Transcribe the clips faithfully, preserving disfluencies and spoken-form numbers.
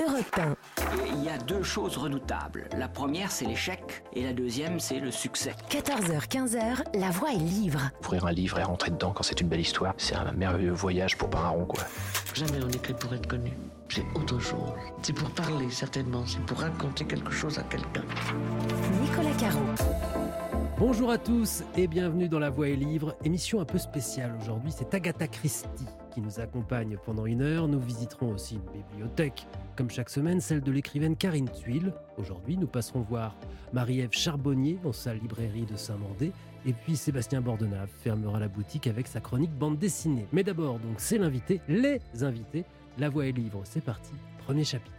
Europe un. Il y a deux choses redoutables. La première, c'est l'échec, et la deuxième, c'est le succès. quatorze heures quinze, La Voix est livre. Ouvrir un livre et rentrer dedans quand c'est une belle histoire, c'est un merveilleux voyage pour pas un rond, quoi. Jamais on écrit pour être connu. C'est autre chose. C'est pour parler, certainement. C'est pour raconter quelque chose à quelqu'un. Nicolas Caro. Bonjour à tous et bienvenue dans La Voix est livre. Émission un peu spéciale aujourd'hui, c'est Agatha Christie qui nous accompagne pendant une heure. Nous visiterons aussi une bibliothèque, comme chaque semaine, celle de l'écrivaine Karine Thuil. Aujourd'hui, nous passerons voir Marie-Ève Charbonnier en sa librairie de Saint-Mandé. Et puis Sébastien Bordenave fermera la boutique avec sa chronique bande dessinée. Mais d'abord, donc, c'est l'invité, les invités. La Voix est livre, c'est parti. Premier chapitre.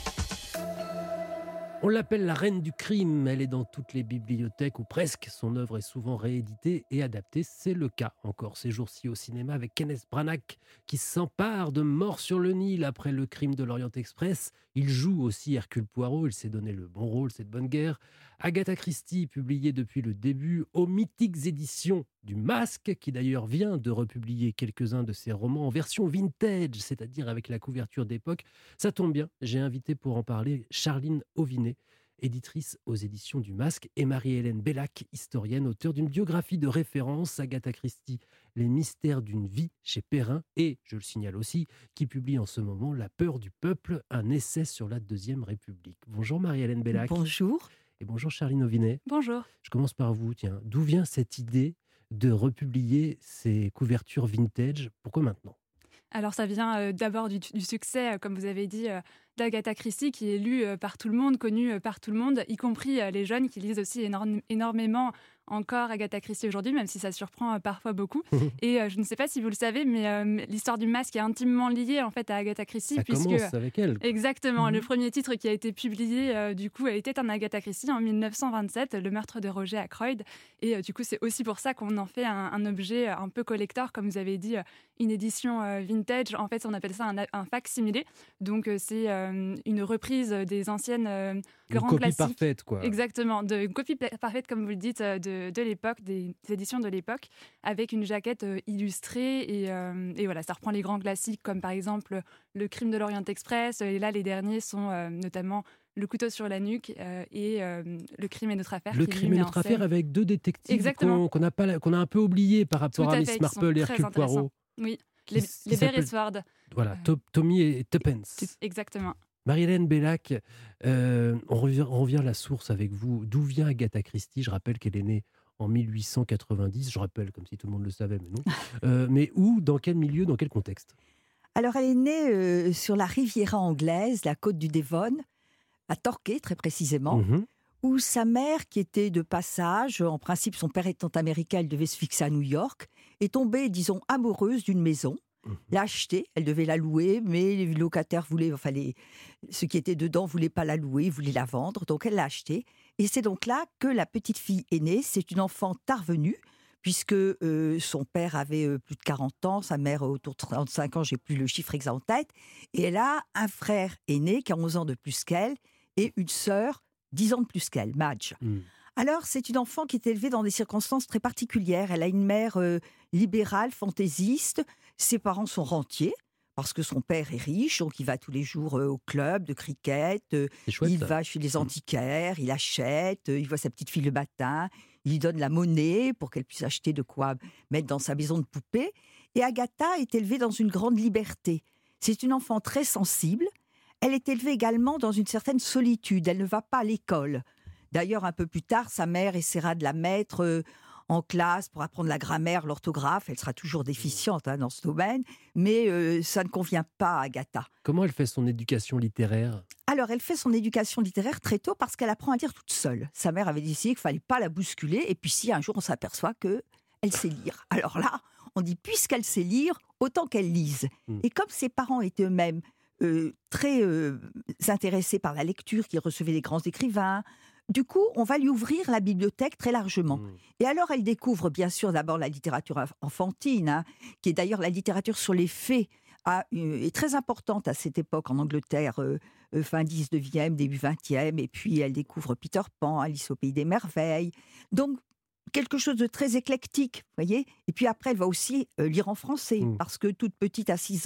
On l'appelle la reine du crime, elle est dans toutes les bibliothèques ou presque, son œuvre est souvent rééditée et adaptée, c'est le cas encore ces jours-ci au cinéma avec Kenneth Branagh qui s'empare de Mort sur le Nil après le crime de l'Orient Express. Il joue aussi Hercule Poirot, il s'est donné le bon rôle, c'est de bonne guerre. Agatha Christie, publiée depuis le début aux mythiques éditions du Masque, qui d'ailleurs vient de republier quelques-uns de ses romans en version vintage, c'est-à-dire avec la couverture d'époque. Ça tombe bien, j'ai invité pour en parler Charline Auvinet, éditrice aux éditions du Masque, et Marie-Hélène Bellac, historienne, auteure d'une biographie de référence, Agatha Christie, Les mystères d'une vie chez Perrin, et, je le signale aussi, qui publie en ce moment La peur du peuple, un essai sur la Deuxième République. Bonjour Marie-Hélène Bellac. Bonjour. Et bonjour Charline Auvinet. Bonjour. Je commence par vous, tiens. D'où vient cette idée de republier ces couvertures vintage? Pourquoi maintenant? Alors ça vient euh, d'abord du, du succès, euh, comme vous avez dit, euh, d'Agatha Christie, qui est lue euh, par tout le monde, connue euh, par tout le monde, y compris euh, les jeunes qui lisent aussi énorme, énormément encore Agatha Christie aujourd'hui, même si ça surprend euh, parfois beaucoup. Et euh, je ne sais pas si vous le savez, mais euh, l'histoire du Masque est intimement liée en fait à Agatha Christie. Ça puisque, commence avec elle. Quoi. Exactement. Mmh. Le premier titre qui a été publié, euh, du coup, était un Agatha Christie en mille neuf cent vingt-sept, Le meurtre de Roger Ackroyd. Et euh, du coup, c'est aussi pour ça qu'on en fait un, un objet un peu collector, comme vous avez dit, euh, une édition euh, vintage. En fait, on appelle ça un, un fac-similé. Donc, euh, c'est euh, une reprise des anciennes euh, grands classiques. Une copie parfaite, quoi. Exactement. De, une copie parfaite, comme vous le dites, de De, de l'époque, des, des éditions de l'époque, avec une jaquette euh, illustrée. Et, euh, et voilà, ça reprend les grands classiques, comme par exemple Le crime de l'Orient Express. Et là, les derniers sont euh, notamment Le couteau sur la nuque euh, et euh, Le crime et notre affaire. Le crime et notre affaire avec deux détectives qu'on, qu'on, a pas, qu'on a un peu oubliés par rapport à, à Miss Marple et Hercule Poirot. Oui, les, les Beresford. Voilà, euh, Tommy et Tuppence. Exactement. Marie-Hélène Bellac, euh, on, revient, on revient à la source avec vous. D'où vient Agatha Christie? Je rappelle qu'elle est née en mille huit cent quatre-vingt-dix, je rappelle comme si tout le monde le savait, mais non. Euh, mais où, dans quel milieu, dans quel contexte? Alors elle est née euh, sur la Riviera anglaise, la côte du Devon, à Torquay très précisément, mmh. où sa mère, qui était de passage, en principe son père étant américain, elle devait se fixer à New York, est tombée, disons, amoureuse d'une maison. L'a achetée, elle devait la louer, mais les locataires voulaient, enfin les, ceux qui étaient dedans ne voulaient pas la louer, voulaient la vendre, donc elle l'a achetée. Et c'est donc là que la petite fille est née. C'est une enfant tard venue, puisque euh, son père avait euh, plus de quarante ans, sa mère autour de trente-cinq ans, j'ai plus le chiffre exact en tête, et elle a un frère aîné qui a onze ans de plus qu'elle, et une sœur dix ans de plus qu'elle, Madge. Mm. Alors, c'est une enfant qui est élevée dans des circonstances très particulières. Elle a une mère euh, libérale, fantaisiste. Ses parents sont rentiers, parce que son père est riche, donc il va tous les jours euh, au club de cricket. Euh, chouette, il ça. va chez les antiquaires, il achète, euh, il voit sa petite fille le matin, il lui donne la monnaie pour qu'elle puisse acheter de quoi mettre dans sa maison de poupée. Et Agatha est élevée dans une grande liberté. C'est une enfant très sensible. Elle est élevée également dans une certaine solitude. Elle ne va pas à l'école. D'ailleurs, un peu plus tard, sa mère essaiera de la mettre euh, en classe pour apprendre la grammaire, l'orthographe. Elle sera toujours déficiente hein, dans ce domaine, mais euh, ça ne convient pas à Agatha. Comment elle fait son éducation littéraire? Alors, elle fait son éducation littéraire très tôt parce qu'elle apprend à lire toute seule. Sa mère avait décidé qu'il ne fallait pas la bousculer, et puis si un jour on s'aperçoit qu'elle sait lire. Alors là, on dit puisqu'elle sait lire, autant qu'elle lise. Mmh. Et comme ses parents étaient eux-mêmes euh, très euh, intéressés par la lecture, qui recevaient des grands écrivains, du coup, on va lui ouvrir la bibliothèque très largement. Mmh. Et alors, elle découvre bien sûr d'abord la littérature enfantine, hein, qui est d'ailleurs la littérature sur les fées, a, euh, est très importante à cette époque en Angleterre, euh, euh, fin dix-neuvième, début vingtième. Et puis, elle découvre Peter Pan, Alice au Pays des Merveilles. Donc, quelque chose de très éclectique, vous voyez. Et puis après, elle va aussi euh, lire en français, mmh. parce que toute petite, à six ans,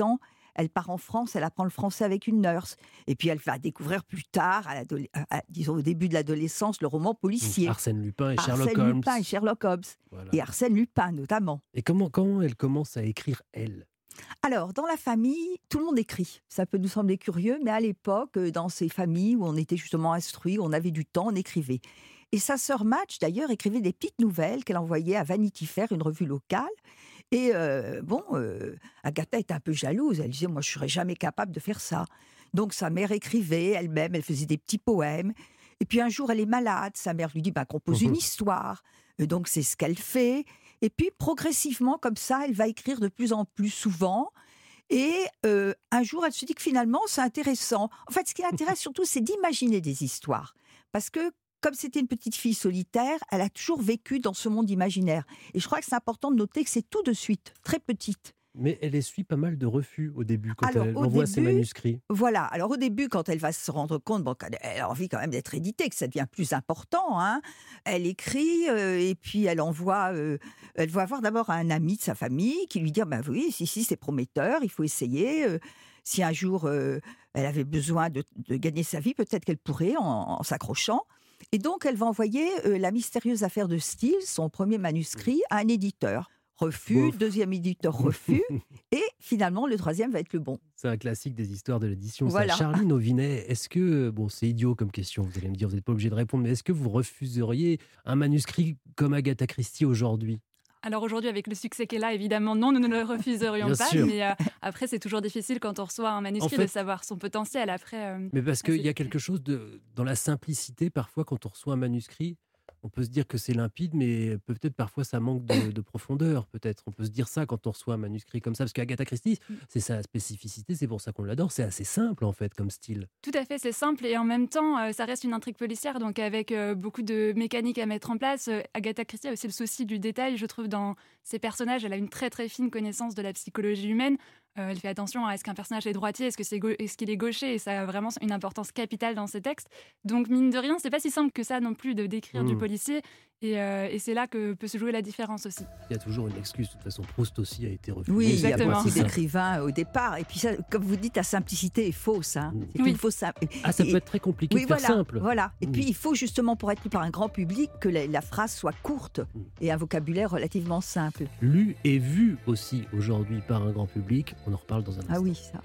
Elle part en France, elle apprend le français avec une nurse. Et puis elle va découvrir plus tard, à à, disons au début de l'adolescence, le roman policier. Arsène Lupin et Arsène Sherlock Holmes. Lupin et Sherlock Holmes. Voilà. Et Arsène Lupin notamment. Et comment, comment elle commence à écrire, elle ? Alors, dans la famille, tout le monde écrit. Ça peut nous sembler curieux, mais à l'époque, dans ces familles où on était justement instruits, où on avait du temps, on écrivait. Et sa sœur Madge, d'ailleurs, écrivait des petites nouvelles qu'elle envoyait à Vanity Fair, une revue locale. Et euh, bon, euh, Agatha était un peu jalouse. Elle disait, moi, je ne serais jamais capable de faire ça. Donc, sa mère écrivait elle-même, elle faisait des petits poèmes. Et puis, un jour, elle est malade. Sa mère lui dit, bah, compose une histoire. Et donc, c'est ce qu'elle fait. Et puis, progressivement, comme ça, elle va écrire de plus en plus souvent. Et euh, un jour, elle se dit que finalement, c'est intéressant. En fait, ce qui l'intéresse surtout, c'est d'imaginer des histoires. Parce que, comme c'était une petite fille solitaire, elle a toujours vécu dans ce monde imaginaire. Et je crois que c'est important de noter que c'est tout de suite, très petite. Mais elle essuie pas mal de refus au début, quand alors, elle au envoie début, ses manuscrits. Voilà. Alors, au début, quand elle va se rendre compte bon, qu'elle a envie quand même d'être éditée, que ça devient plus important, hein, elle écrit euh, et puis elle envoie... Euh, elle va voir d'abord un ami de sa famille qui lui dit ben oui, si, si, c'est prometteur, il faut essayer. Euh, si un jour, euh, elle avait besoin de, de gagner sa vie, peut-être qu'elle pourrait en, en s'accrochant. Et donc, elle va envoyer euh, La mystérieuse affaire de Steele, son premier manuscrit, à un éditeur. Refus, Bouf. Deuxième éditeur, refus. Et finalement, le troisième va être le bon. C'est un classique des histoires de l'édition. Voilà. Charline Auvinet, est-ce que, bon, c'est idiot comme question, vous allez me dire, vous n'êtes pas obligé de répondre, mais est-ce que vous refuseriez un manuscrit comme Agatha Christie aujourd'hui ? Alors aujourd'hui, avec le succès qu'elle a, évidemment, non, nous ne le refuserions Bien pas. sûr. Mais euh, après, c'est toujours difficile quand on reçoit un manuscrit en fait, de savoir son potentiel. Après, euh, mais parce qu'il y a quelque chose de, dans la simplicité, parfois, quand on reçoit un manuscrit, on peut se dire que c'est limpide, mais peut-être parfois ça manque de, de profondeur. Peut-être on peut se dire ça quand on reçoit un manuscrit comme ça, parce qu'Agatha Christie, c'est sa spécificité, c'est pour ça qu'on l'adore. C'est assez simple en fait comme style. Tout à fait, c'est simple et en même temps, euh, ça reste une intrigue policière, donc avec euh, beaucoup de mécanique à mettre en place. Euh, Agatha Christie a aussi le souci du détail, je trouve, dans ses personnages. Elle a une très très fine connaissance de la psychologie humaine. Euh, elle fait attention à est-ce qu'un personnage est droitier, est-ce, que c'est go- est-ce qu'il est gaucher, et ça a vraiment une importance capitale dans ses textes. Donc mine de rien, c'est pas si simple que ça non plus de décrire mmh. du policier, et, euh, et c'est là que peut se jouer la différence aussi. Il y a toujours une excuse, de toute façon Proust aussi a été refusé. Oui, exactement. Il y a beaucoup d'écrivains au départ, et puis ça, comme vous dites, la simplicité est fausse. Hein. Mmh. C'est oui. une fausse sim- Ah, ça et, peut être très compliqué oui, de faire voilà, simple. Voilà. Et mmh. puis il faut justement, pour être lu par un grand public, que la, la phrase soit courte mmh. et un vocabulaire relativement simple. Lu et vu aussi aujourd'hui par un grand public, on en reparle dans un instant. Ah oui, ça.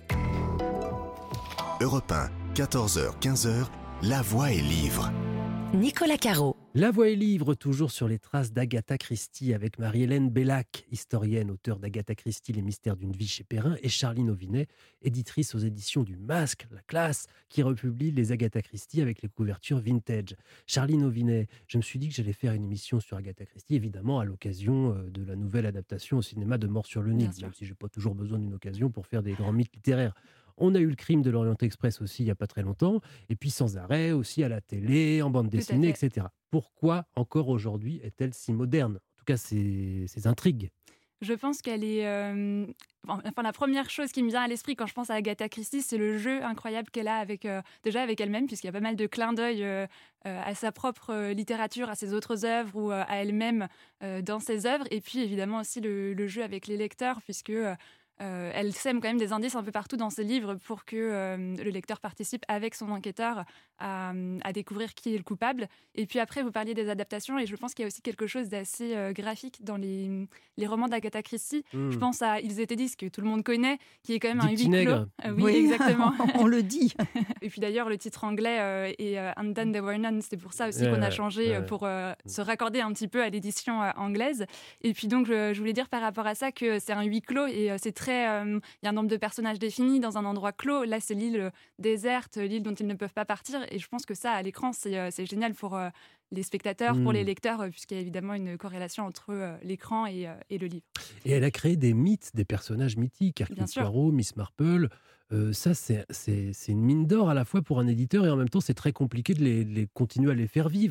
Europe un, quatorze heures quinze, La Voix est livre. Nicolas Caro. La Voix est livre, toujours sur les traces d'Agatha Christie, avec Marie-Hélène Bellac, historienne, auteure d'Agatha Christie, Les mystères d'une vie chez Perrin, et Charline Auvinet, éditrice aux éditions du Masque, la classe, qui republie les Agatha Christie avec les couvertures vintage. Charline Auvinet, je me suis dit que j'allais faire une émission sur Agatha Christie, évidemment à l'occasion de la nouvelle adaptation au cinéma de Mort sur le Nil, même si je n'ai pas toujours besoin d'une occasion pour faire des grands mythes littéraires. On a eu le Crime de l'Orient Express aussi il n'y a pas très longtemps, et puis sans arrêt aussi à la télé, en bande dessinée, et cetera. Pourquoi encore aujourd'hui est-elle si moderne ? En tout cas, ces, ces intrigues. Je pense qu'elle est... Euh... Enfin, la première chose qui me vient à l'esprit quand je pense à Agatha Christie, c'est le jeu incroyable qu'elle a avec, euh, déjà avec elle-même, puisqu'il y a pas mal de clins d'œil euh, euh, à sa propre euh, littérature, à ses autres œuvres ou euh, à elle-même euh, dans ses œuvres. Et puis évidemment aussi le, le jeu avec les lecteurs, puisque... Euh, Euh, elle sème quand même des indices un peu partout dans ses livres pour que euh, le lecteur participe avec son enquêteur à, à découvrir qui est le coupable. Et puis après, vous parliez des adaptations, et je pense qu'il y a aussi quelque chose d'assez euh, graphique dans les, les romans d'Agatha Christie. Mmh. Je pense à Ils étaient dix, que tout le monde connaît, qui est quand même Dick un huis clos. Euh, oui, oui, exactement. On le dit. Et puis d'ailleurs, le titre anglais euh, est euh, And Then There Were None. C'est pour ça aussi ouais, qu'on a changé ouais. pour euh, se raccorder un petit peu à l'édition euh, anglaise. Et puis donc, je, je voulais dire par rapport à ça que c'est un huis clos, et euh, c'est très... Il euh, y a un nombre de personnages définis dans un endroit clos. Là, c'est l'île déserte, l'île dont ils ne peuvent pas partir. Et je pense que ça, à l'écran, c'est, euh, c'est génial pour euh, les spectateurs, mmh. pour les lecteurs, euh, puisqu'il y a évidemment une corrélation entre euh, l'écran et, euh, et le livre. Et elle a créé des mythes, des personnages mythiques. Hercule Poirot, Miss Marple. Euh, ça, c'est, c'est, c'est une mine d'or à la fois pour un éditeur, et en même temps, c'est très compliqué de les, de les continuer à les faire vivre.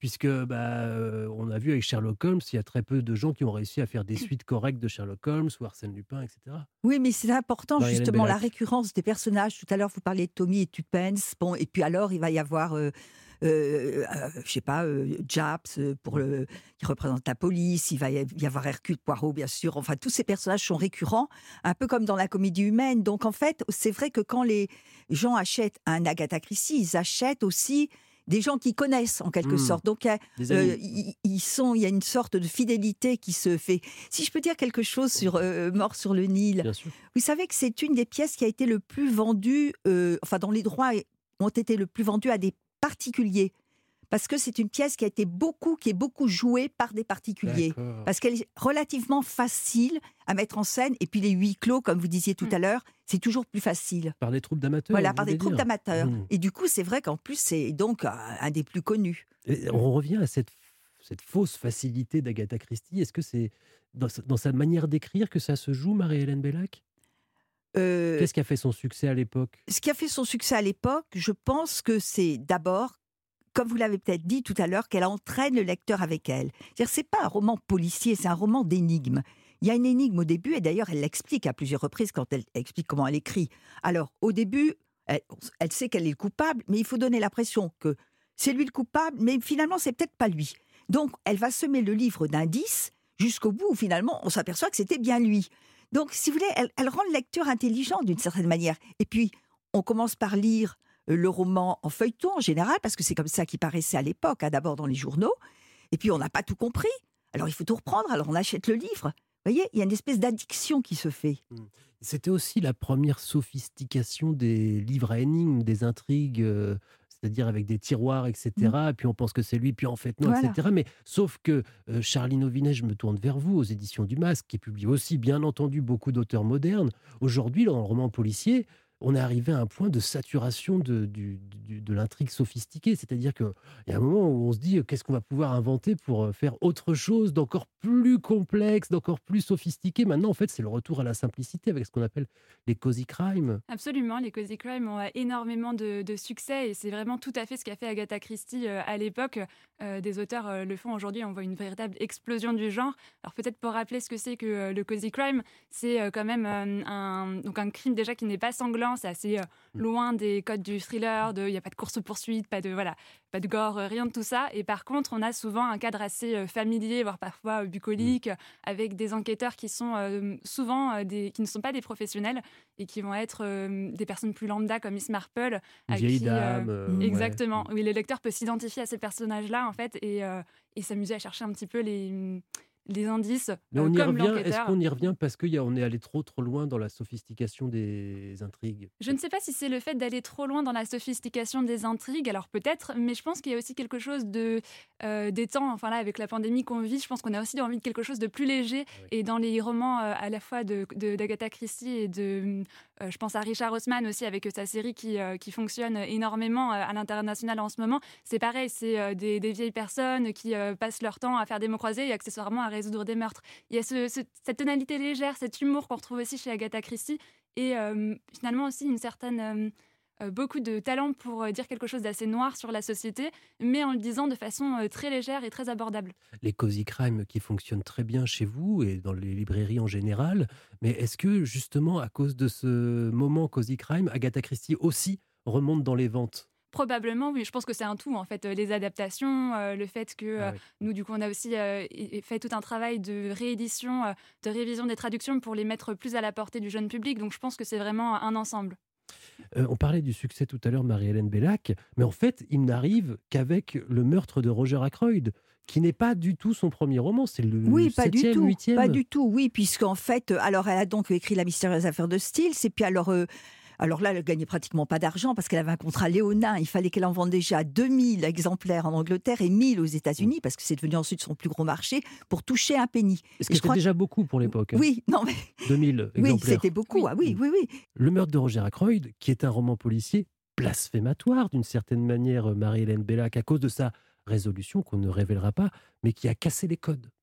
puisque bah, euh, on a vu avec Sherlock Holmes, il y a très peu de gens qui ont réussi à faire des suites correctes de Sherlock Holmes ou Arsène Lupin, et cetera. Oui, mais c'est important Marie-Hélène justement la Bellac. récurrence des personnages. Tout à l'heure, vous parliez de Tommy et Tuppence. Bon, et puis alors, il va y avoir, euh, euh, euh, je sais pas, euh, Japs euh, pour le, qui représente la police. Il va y y avoir Hercule Poirot, bien sûr. Enfin, tous ces personnages sont récurrents, un peu comme dans la comédie humaine. Donc, en fait, c'est vrai que quand les gens achètent un Agatha Christie, ils achètent aussi des gens qui connaissent en quelque Mmh. sorte. Donc, il y a, Des euh, amis. ils, ils sont, il y a une sorte de fidélité qui se fait. Si je peux dire quelque chose sur euh, Mort sur le Nil, Bien sûr. vous savez que c'est une des pièces qui a été le plus vendue, euh, enfin dont les droits ont été le plus vendus à des particuliers. Parce que c'est une pièce qui a été beaucoup, qui est beaucoup jouée par des particuliers. D'accord. Parce qu'elle est relativement facile à mettre en scène. Et puis les huis clos, comme vous disiez tout Mm. à l'heure, c'est toujours plus facile. Par des troupes d'amateurs. Voilà, vous par des voulez troupes dire. d'amateurs. Mmh. Et du coup, c'est vrai qu'en plus, c'est donc un, un des plus connus. Et on revient à cette, cette fausse facilité d'Agatha Christie. Est-ce que c'est dans, sa- dans sa manière d'écrire que ça se joue, Marie-Hélène Bellac? Euh, Qu'est-ce qui a fait son succès à l'époque? ce qui a fait son succès à l'époque, je pense que c'est d'abord, comme vous l'avez peut-être dit tout à l'heure, qu'elle entraîne le lecteur avec elle. C'est-à-dire, c'est pas un roman policier, c'est un roman d'énigmes. Il y a une énigme au début, et d'ailleurs, elle l'explique à plusieurs reprises quand elle explique comment elle écrit. Alors, au début, elle, elle sait qu'elle est le coupable, mais il faut donner l'impression que c'est lui le coupable, mais finalement, c'est peut-être pas lui. Donc, elle va semer le livre d'indices jusqu'au bout où finalement, on s'aperçoit que c'était bien lui. Donc, si vous voulez, elle, elle rend le lecteur intelligent d'une certaine manière. Et puis, on commence par lire euh, le roman en feuilleton en général, parce que c'est comme ça qu'il paraissait à l'époque, hein, d'abord dans les journaux. Et puis, on n'a pas tout compris. Alors, il faut tout reprendre, alors on achète le livre. Vous voyez, il y a une espèce d'addiction qui se fait. C'était aussi la première sophistication des livres à énigmes, des intrigues, euh, c'est-à-dire avec des tiroirs, et cetera. Et puis on pense que c'est lui, puis en fait non, Voilà. et cetera. Mais sauf que euh, Charline Auvinet, je me tourne vers vous, aux éditions du Masque, qui publie aussi, bien entendu, beaucoup d'auteurs modernes. Aujourd'hui, dans le roman policier, on est arrivé à un point de saturation de, du- du- de l'intrigue sophistiquée. C'est-à-dire qu'il y a un moment où on se dit, euh, qu'est-ce qu'on va pouvoir inventer pour euh, faire autre chose d'encore plus complexe, d'encore plus sophistiqué. Maintenant, en fait, c'est le retour à la simplicité avec ce qu'on appelle les cozy crime. Absolument, les cozy crime ont euh, énormément de, de succès et c'est vraiment tout à fait ce qu'a fait Agatha Christie euh, à l'époque. Euh, des auteurs euh, le font aujourd'hui, on voit une véritable explosion du genre. Alors peut-être pour rappeler ce que c'est que euh, le cozy crime, c'est euh, quand même euh, un, donc un crime déjà qui n'est pas sanglant, c'est assez euh, loin des codes du thriller, il n'y a pas de course-poursuite, pas de, voilà, pas de gore, euh, rien de tout ça. Et par contre, on a souvent un cadre assez euh, familier, voire parfois euh, bucolique, mmh. avec des enquêteurs qui sont euh, souvent euh, des, qui ne sont pas des professionnels et qui vont être euh, des personnes plus lambda comme Miss Marple. Une vieille qui, dame. Euh, euh, exactement. Ouais. Oui, le lecteur peut s'identifier à ces personnages-là en fait et, euh, et s'amuser à chercher un petit peu les, les indices. Mais on euh, y comme revient. l'enquêteur. Est-ce qu'on y revient parce qu'on est allé trop trop loin dans la sophistication des intrigues? Je ne sais pas si c'est le fait d'aller trop loin dans la sophistication des intrigues, alors peut-être, mais je pense qu'il y a aussi quelque chose de euh, des temps, enfin là avec la pandémie qu'on vit, je pense qu'on a aussi envie de quelque chose de plus léger. Ah oui. Et dans les romans euh, à la fois de, de, d'Agatha Christie et de, euh, je pense à Richard Osman aussi avec sa série qui, euh, qui fonctionne énormément euh, à l'international en ce moment, c'est pareil, c'est euh, des, des vieilles personnes qui euh, passent leur temps à faire des mots croisés et accessoirement à résoudre des meurtres. Il y a ce, ce, cette tonalité légère, cet humour qu'on retrouve aussi chez Agatha Christie et euh, finalement aussi une certaine... Euh, Euh, beaucoup de talent pour euh, dire quelque chose d'assez noir sur la société, mais en le disant de façon euh, très légère et très abordable. Les cozy crime qui fonctionnent très bien chez vous et dans les librairies en général, mais est-ce que justement à cause de ce moment cozy crime, Agatha Christie aussi remonte dans les ventes ? Probablement, oui. Je pense que c'est un tout, en fait. Les adaptations, euh, le fait que euh, Ah oui. nous, du coup, on a aussi euh, fait tout un travail de réédition, euh, de révision des traductions pour les mettre plus à la portée du jeune public. Donc, je pense que c'est vraiment un ensemble. Euh, on parlait du succès tout à l'heure, Marie-Hélène Bellac, mais en fait, il n'arrive qu'avec Le meurtre de Roger Ackroyd, qui n'est pas du tout son premier roman, c'est le oui, pas septième, du tout, huitième. pas du tout, oui, puisqu'en fait, alors elle a donc écrit La mystérieuse affaire de Stills, et puis alors... Euh, Alors là, elle ne gagnait pratiquement pas d'argent parce qu'elle avait un contrat léonin. Il fallait qu'elle en vende déjà deux mille exemplaires en Angleterre et mille aux États-Unis parce que c'est devenu ensuite son plus gros marché pour toucher un penny. Ce qui était crois... déjà beaucoup pour l'époque. Hein. Oui, non mais... deux mille exemplaires. Oui, c'était beaucoup. Ah oui, oui, oui. Le meurtre de Roger Ackroyd, qui est un roman policier blasphématoire d'une certaine manière, Marie-Hélène Bellac, à cause de sa résolution qu'on ne révélera pas, mais qui a cassé les codes.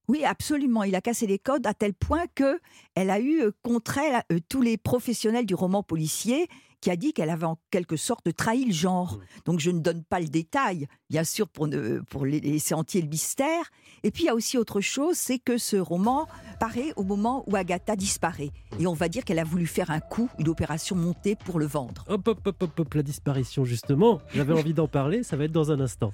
Oui, absolument. Il a cassé les codes à tel point qu'elle a eu contre elle euh, tous les professionnels du roman policier qui a dit qu'elle avait en quelque sorte trahi le genre. Mmh. Donc je ne donne pas le détail, bien sûr, pour, ne, pour laisser entier le mystère. Et puis il y a aussi autre chose, c'est que ce roman paraît au moment où Agatha disparaît. Et on va dire qu'elle a voulu faire un coup, une opération montée pour le vendre. Hop, hop, hop, hop, hop, la disparition justement. J'avais envie d'en parler, ça va être dans un instant.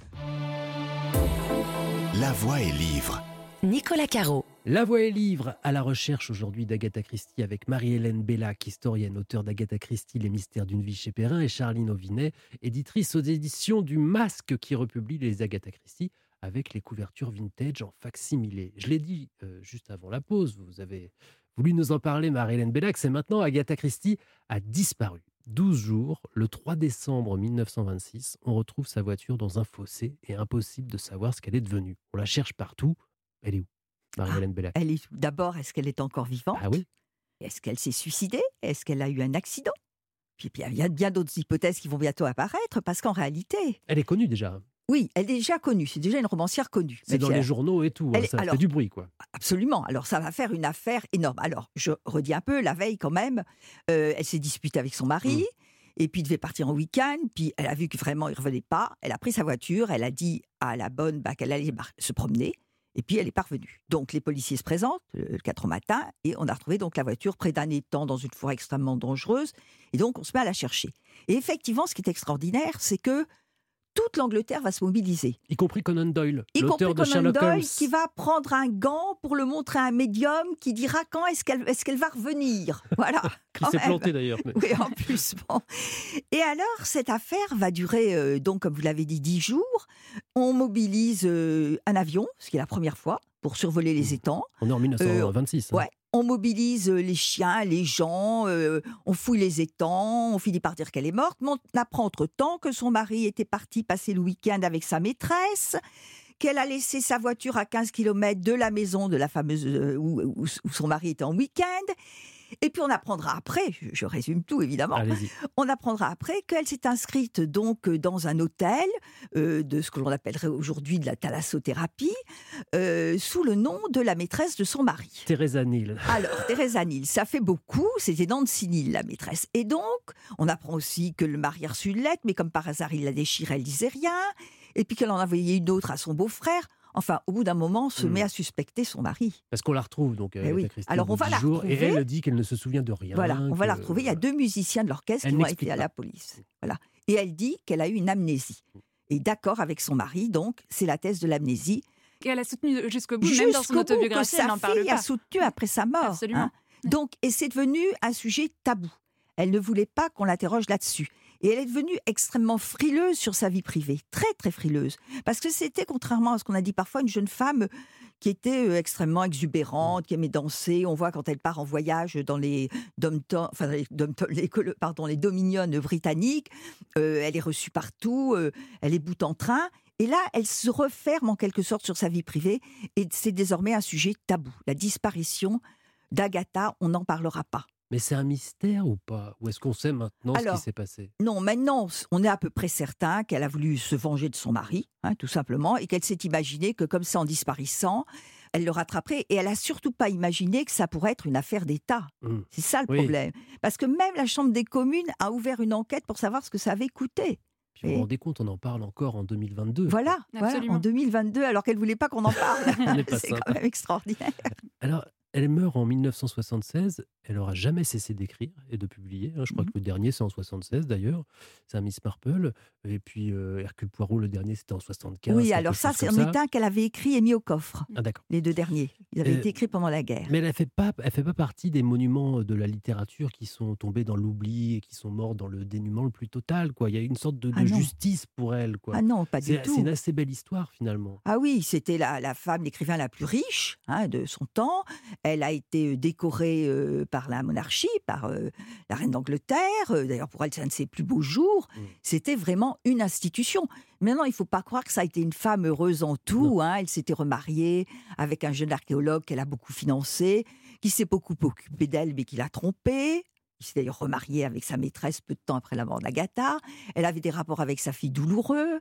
La Voix est livre. Nicolas Caro. La Voix est livre, à la recherche aujourd'hui d'Agatha Christie avec Marie-Hélène Bellac, historienne, auteure d'Agatha Christie, Les mystères d'une vie chez Perrin, et Charline Auvinet, éditrice aux éditions du Masque, qui republie les Agatha Christie avec les couvertures vintage en fac-similé. Je l'ai dit euh, juste avant la pause, vous avez voulu nous en parler, Marie-Hélène Bellac, c'est maintenant Agatha Christie a disparu. douze jours, le trois décembre mille neuf cent vingt-six, on retrouve sa voiture dans un fossé et impossible de savoir ce qu'elle est devenue. On la cherche partout. Elle est où, Marie-Hélène Bellac? Elle est d'abord, est-ce qu'elle est encore vivante? Ah oui. Est-ce qu'elle s'est suicidée? Est-ce qu'elle a eu un accident? Puis il y a bien d'autres hypothèses qui vont bientôt apparaître, parce qu'en réalité... Elle est connue déjà. Oui, elle est déjà connue. C'est déjà une romancière connue. C'est dans les journaux et tout. Hein, est, ça alors, fait du bruit, quoi. Absolument. Alors ça va faire une affaire énorme. Alors je redis un peu, la veille quand même, euh, elle s'est disputée avec son mari. Mmh. Et puis, il devait partir en week-end. Puis, elle a vu que vraiment, il ne revenait pas. Elle a pris sa voiture. Elle a dit à la bonne bah, qu'elle allait se promener. Et puis, elle est parvenue. Donc, les policiers se présentent le quatre au matin. Et on a retrouvé donc la voiture près d'un étang dans une forêt extrêmement dangereuse. Et donc, on se met à la chercher. Et effectivement, ce qui est extraordinaire, c'est que toute l'Angleterre va se mobiliser. Y compris Conan Doyle, y l'auteur compris de Conan Sherlock Doyle, Holmes. Qui va prendre un gant pour le montrer à un médium qui dira quand est-ce qu'elle, est-ce qu'elle va revenir. Voilà. Qui s'est même. planté d'ailleurs. Mais... Oui, en plus. Bon. Et alors, cette affaire va durer, euh, donc, comme vous l'avez dit, dix jours. On mobilise euh, un avion, ce qui est la première fois, pour survoler les étangs. On est en mille neuf cent vingt-six. Euh, hein. Ouais. On mobilise les chiens, les gens, euh, on fouille les étangs, on finit par dire qu'elle est morte, mais on apprend entre-temps que son mari était parti passer le week-end avec sa maîtresse, qu'elle a laissé sa voiture à quinze kilomètres de la maison de la fameuse euh, où, où, où son mari était en week-end. Et puis on apprendra après, je, je résume tout évidemment, Allez-y. On apprendra après qu'elle s'est inscrite donc dans un hôtel euh, de ce que l'on appellerait aujourd'hui de la thalassothérapie, euh, sous le nom de la maîtresse de son mari. Teresa Neal. Alors, Teresa Neal, ça fait beaucoup, c'était Nancy Neal, la maîtresse. Et donc, on apprend aussi que le mari a reçu une lettre, mais comme par hasard, il la déchirait, elle ne disait rien, et puis qu'elle en a envoyé une autre à son beau-frère. Enfin, au bout d'un moment, on se mmh. met à suspecter son mari. Parce qu'on la retrouve, donc, euh, oui. Christie, alors on va la jours, retrouver. Et elle dit qu'elle ne se souvient de rien. Voilà, on que... va la retrouver. Il y a deux musiciens de l'orchestre elle qui vont être à pas. la police. Voilà. Et elle dit qu'elle a eu une amnésie. Et d'accord avec son mari, donc, c'est la thèse de l'amnésie. Et elle a soutenu jusqu'au bout, jusqu'au même dans son autobiographie, elle n'en parle pas. Sa fille a soutenu après sa mort. Absolument. Hein. Donc, et c'est devenu un sujet tabou. Elle ne voulait pas qu'on l'interroge là-dessus. Et elle est devenue extrêmement frileuse sur sa vie privée, très très frileuse. Parce que c'était, contrairement à ce qu'on a dit parfois, une jeune femme qui était extrêmement exubérante, qui aimait danser. On voit quand elle part en voyage dans les, dom-tom, enfin, les, dom-tom, les, pardon, les dominions britanniques, euh, elle est reçue partout, euh, elle est bout en train. Et là, elle se referme en quelque sorte sur sa vie privée et c'est désormais un sujet tabou. La disparition d'Agatha, on n'en parlera pas. Mais c'est un mystère ou pas? Ou est-ce qu'on sait maintenant Alors, ce qui s'est passé? Non, maintenant, on est à peu près certain qu'elle a voulu se venger de son mari, hein, tout simplement, et qu'elle s'est imaginé que comme ça, en disparaissant, elle le rattraperait. Et elle n'a surtout pas imaginé que ça pourrait être une affaire d'État. Mmh. C'est ça le oui. problème. Parce que même la Chambre des communes a ouvert une enquête pour savoir ce que ça avait coûté. Puis vous vous rendez compte, on en parle encore en deux mille vingt-deux. Voilà, voilà en deux mille vingt-deux, alors qu'elle ne voulait pas qu'on en parle. C'est simple. Quand même extraordinaire. Alors, elle meurt en mille neuf cent soixante-seize. Elle n'aura jamais cessé d'écrire et de publier. Je crois mmh. que le dernier, c'est en soixante-seize d'ailleurs. C'est un Miss Marple. Et puis euh, Hercule Poirot, le dernier, c'était en soixante-quinze. Oui, alors ça, c'est un état qu'elle avait écrit et mis au coffre. Ah, d'accord. Les deux derniers. Ils avaient euh, été écrits pendant la guerre. Mais elle ne fait pas, elle fait pas partie des monuments de la littérature qui sont tombés dans l'oubli et qui sont morts dans le dénuement le plus total. Quoi. Il y a une sorte de, de ah justice pour elle. Quoi. Ah non, pas du tout. C'est une assez belle histoire, finalement. Ah oui, c'était la, la femme, l'écrivain la plus riche hein, de son temps. Elle a été décorée euh, par la monarchie, par euh, la reine d'Angleterre. Euh, d'ailleurs, pour elle, c'est un de ses plus beaux jours. Mmh. C'était vraiment une institution. Maintenant, il ne faut pas croire que ça a été une femme heureuse en tout. Hein. Elle s'était remariée avec un jeune archéologue qu'elle a beaucoup financé, qui s'est beaucoup occupé d'elle, mais qui l'a trompée. Il s'est d'ailleurs remarié avec sa maîtresse peu de temps après la mort d'Agatha. Elle avait des rapports avec sa fille douloureux.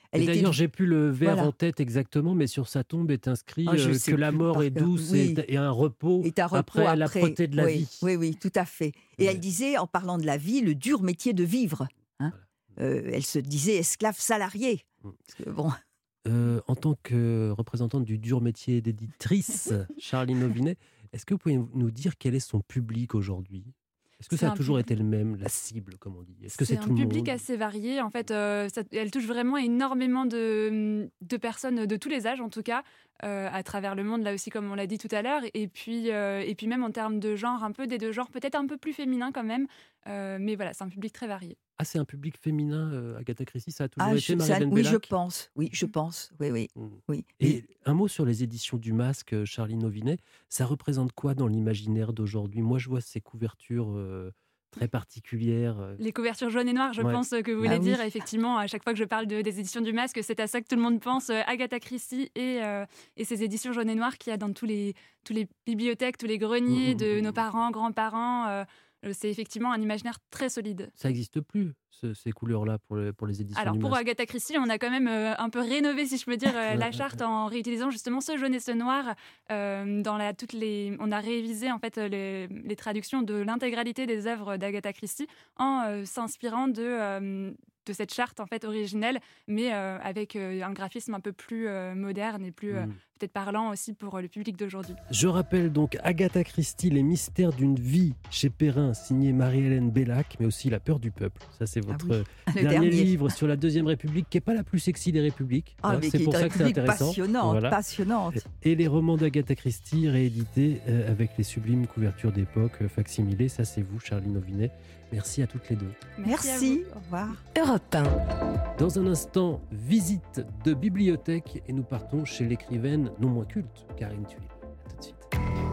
Elle et était... D'ailleurs, j'ai plus le vers Voilà. en tête exactement, mais sur sa tombe est inscrit Oh, je euh, sais que la plus mort par est cœur. douce Oui. et, et un repos, est un repos après, après l'âpreté de la oui, vie. Oui, oui, tout à fait. Et Ouais. elle disait, en parlant de la vie, le dur métier de vivre. Hein. Voilà. Euh, elle se disait esclave salariée. Mm. Parce que, bon, Euh, en tant que représentante du dur métier d'éditrice, Charline Novinet, est-ce que vous pouvez nous dire quel est son public aujourd'hui ? Est-ce que C'est ça a un toujours public- été le même, la cible, comme on dit ? Est-ce que c'est, un tout le monde ? public assez varié. En fait, euh, ça- elle touche vraiment énormément de, de personnes de tous les âges, en tout cas, euh, à travers le monde, là aussi, comme on l'a dit tout à l'heure. Et puis, euh, et puis même en termes de genre, un peu des deux genres, peut-être un peu plus féminin quand même. Euh, mais voilà, c'est un public très varié. Ah, c'est un public féminin, euh, Agatha Christie, ça a toujours ah, été je- ça- Marie-Hélène oui, je Bellac ? pense. Oui, je pense. Oui, oui, Mm. oui. Et un mot sur les éditions du Masque, euh, Charline Novinet, ça représente quoi dans l'imaginaire d'aujourd'hui ? Moi, je vois ces couvertures euh, très particulières. euh, Les couvertures jaunes et noires, je Ouais. pense que vous voulez Ah oui. dire. Effectivement, à chaque fois que je parle de- des éditions du Masque, c'est à ça que tout le monde pense. euh, Agatha Christie et, euh, et ces éditions jaunes et noires qu'il y a dans tous les, tous les bibliothèques, tous les greniers Mm, mm, de mm, nos mm. parents, grands-parents. euh, euh, c'est effectivement un imaginaire très solide. Ça n'existe plus, ce- ces couleurs-là, pour, le- pour les éditions Alors du pour Masque. Agatha Christie, on a quand même euh, un peu rénové, si je peux dire, euh, Ouais, la ouais, charte en réutilisant justement ce jaune et ce noir. Euh, dans la, toutes les, on a révisé en fait les, les traductions de l'intégralité des œuvres d'Agatha Christie en euh, s'inspirant de, euh, de cette charte en fait originelle, mais euh, avec euh, un graphisme un peu plus euh, moderne et plus euh, Mm. peut-être parlant aussi pour euh, le public d'aujourd'hui. Je rappelle donc Agatha Christie, Les mystères d'une vie chez Perrin, signé Marie-Hélène Bellac, mais aussi La peur du peuple. Ça, c'est Ah votre oui, euh, le dernier, dernier. livre sur la Deuxième République, qui n'est pas la plus sexy des républiques. Ah, hein, mais c'est qui pour est ça une que c'est public intéressant. passionnante, Voilà. passionnante. Et les romans d'Agatha Christie réédités euh, avec les sublimes couvertures d'époque, euh, facsimilées. Ça, c'est vous, Charline Novinet. Merci à toutes les deux. Merci, au revoir. Europe un. Dans un instant, visite de bibliothèque et nous partons chez l'écrivaine non moins culte, Karine Thuil. À tout de suite.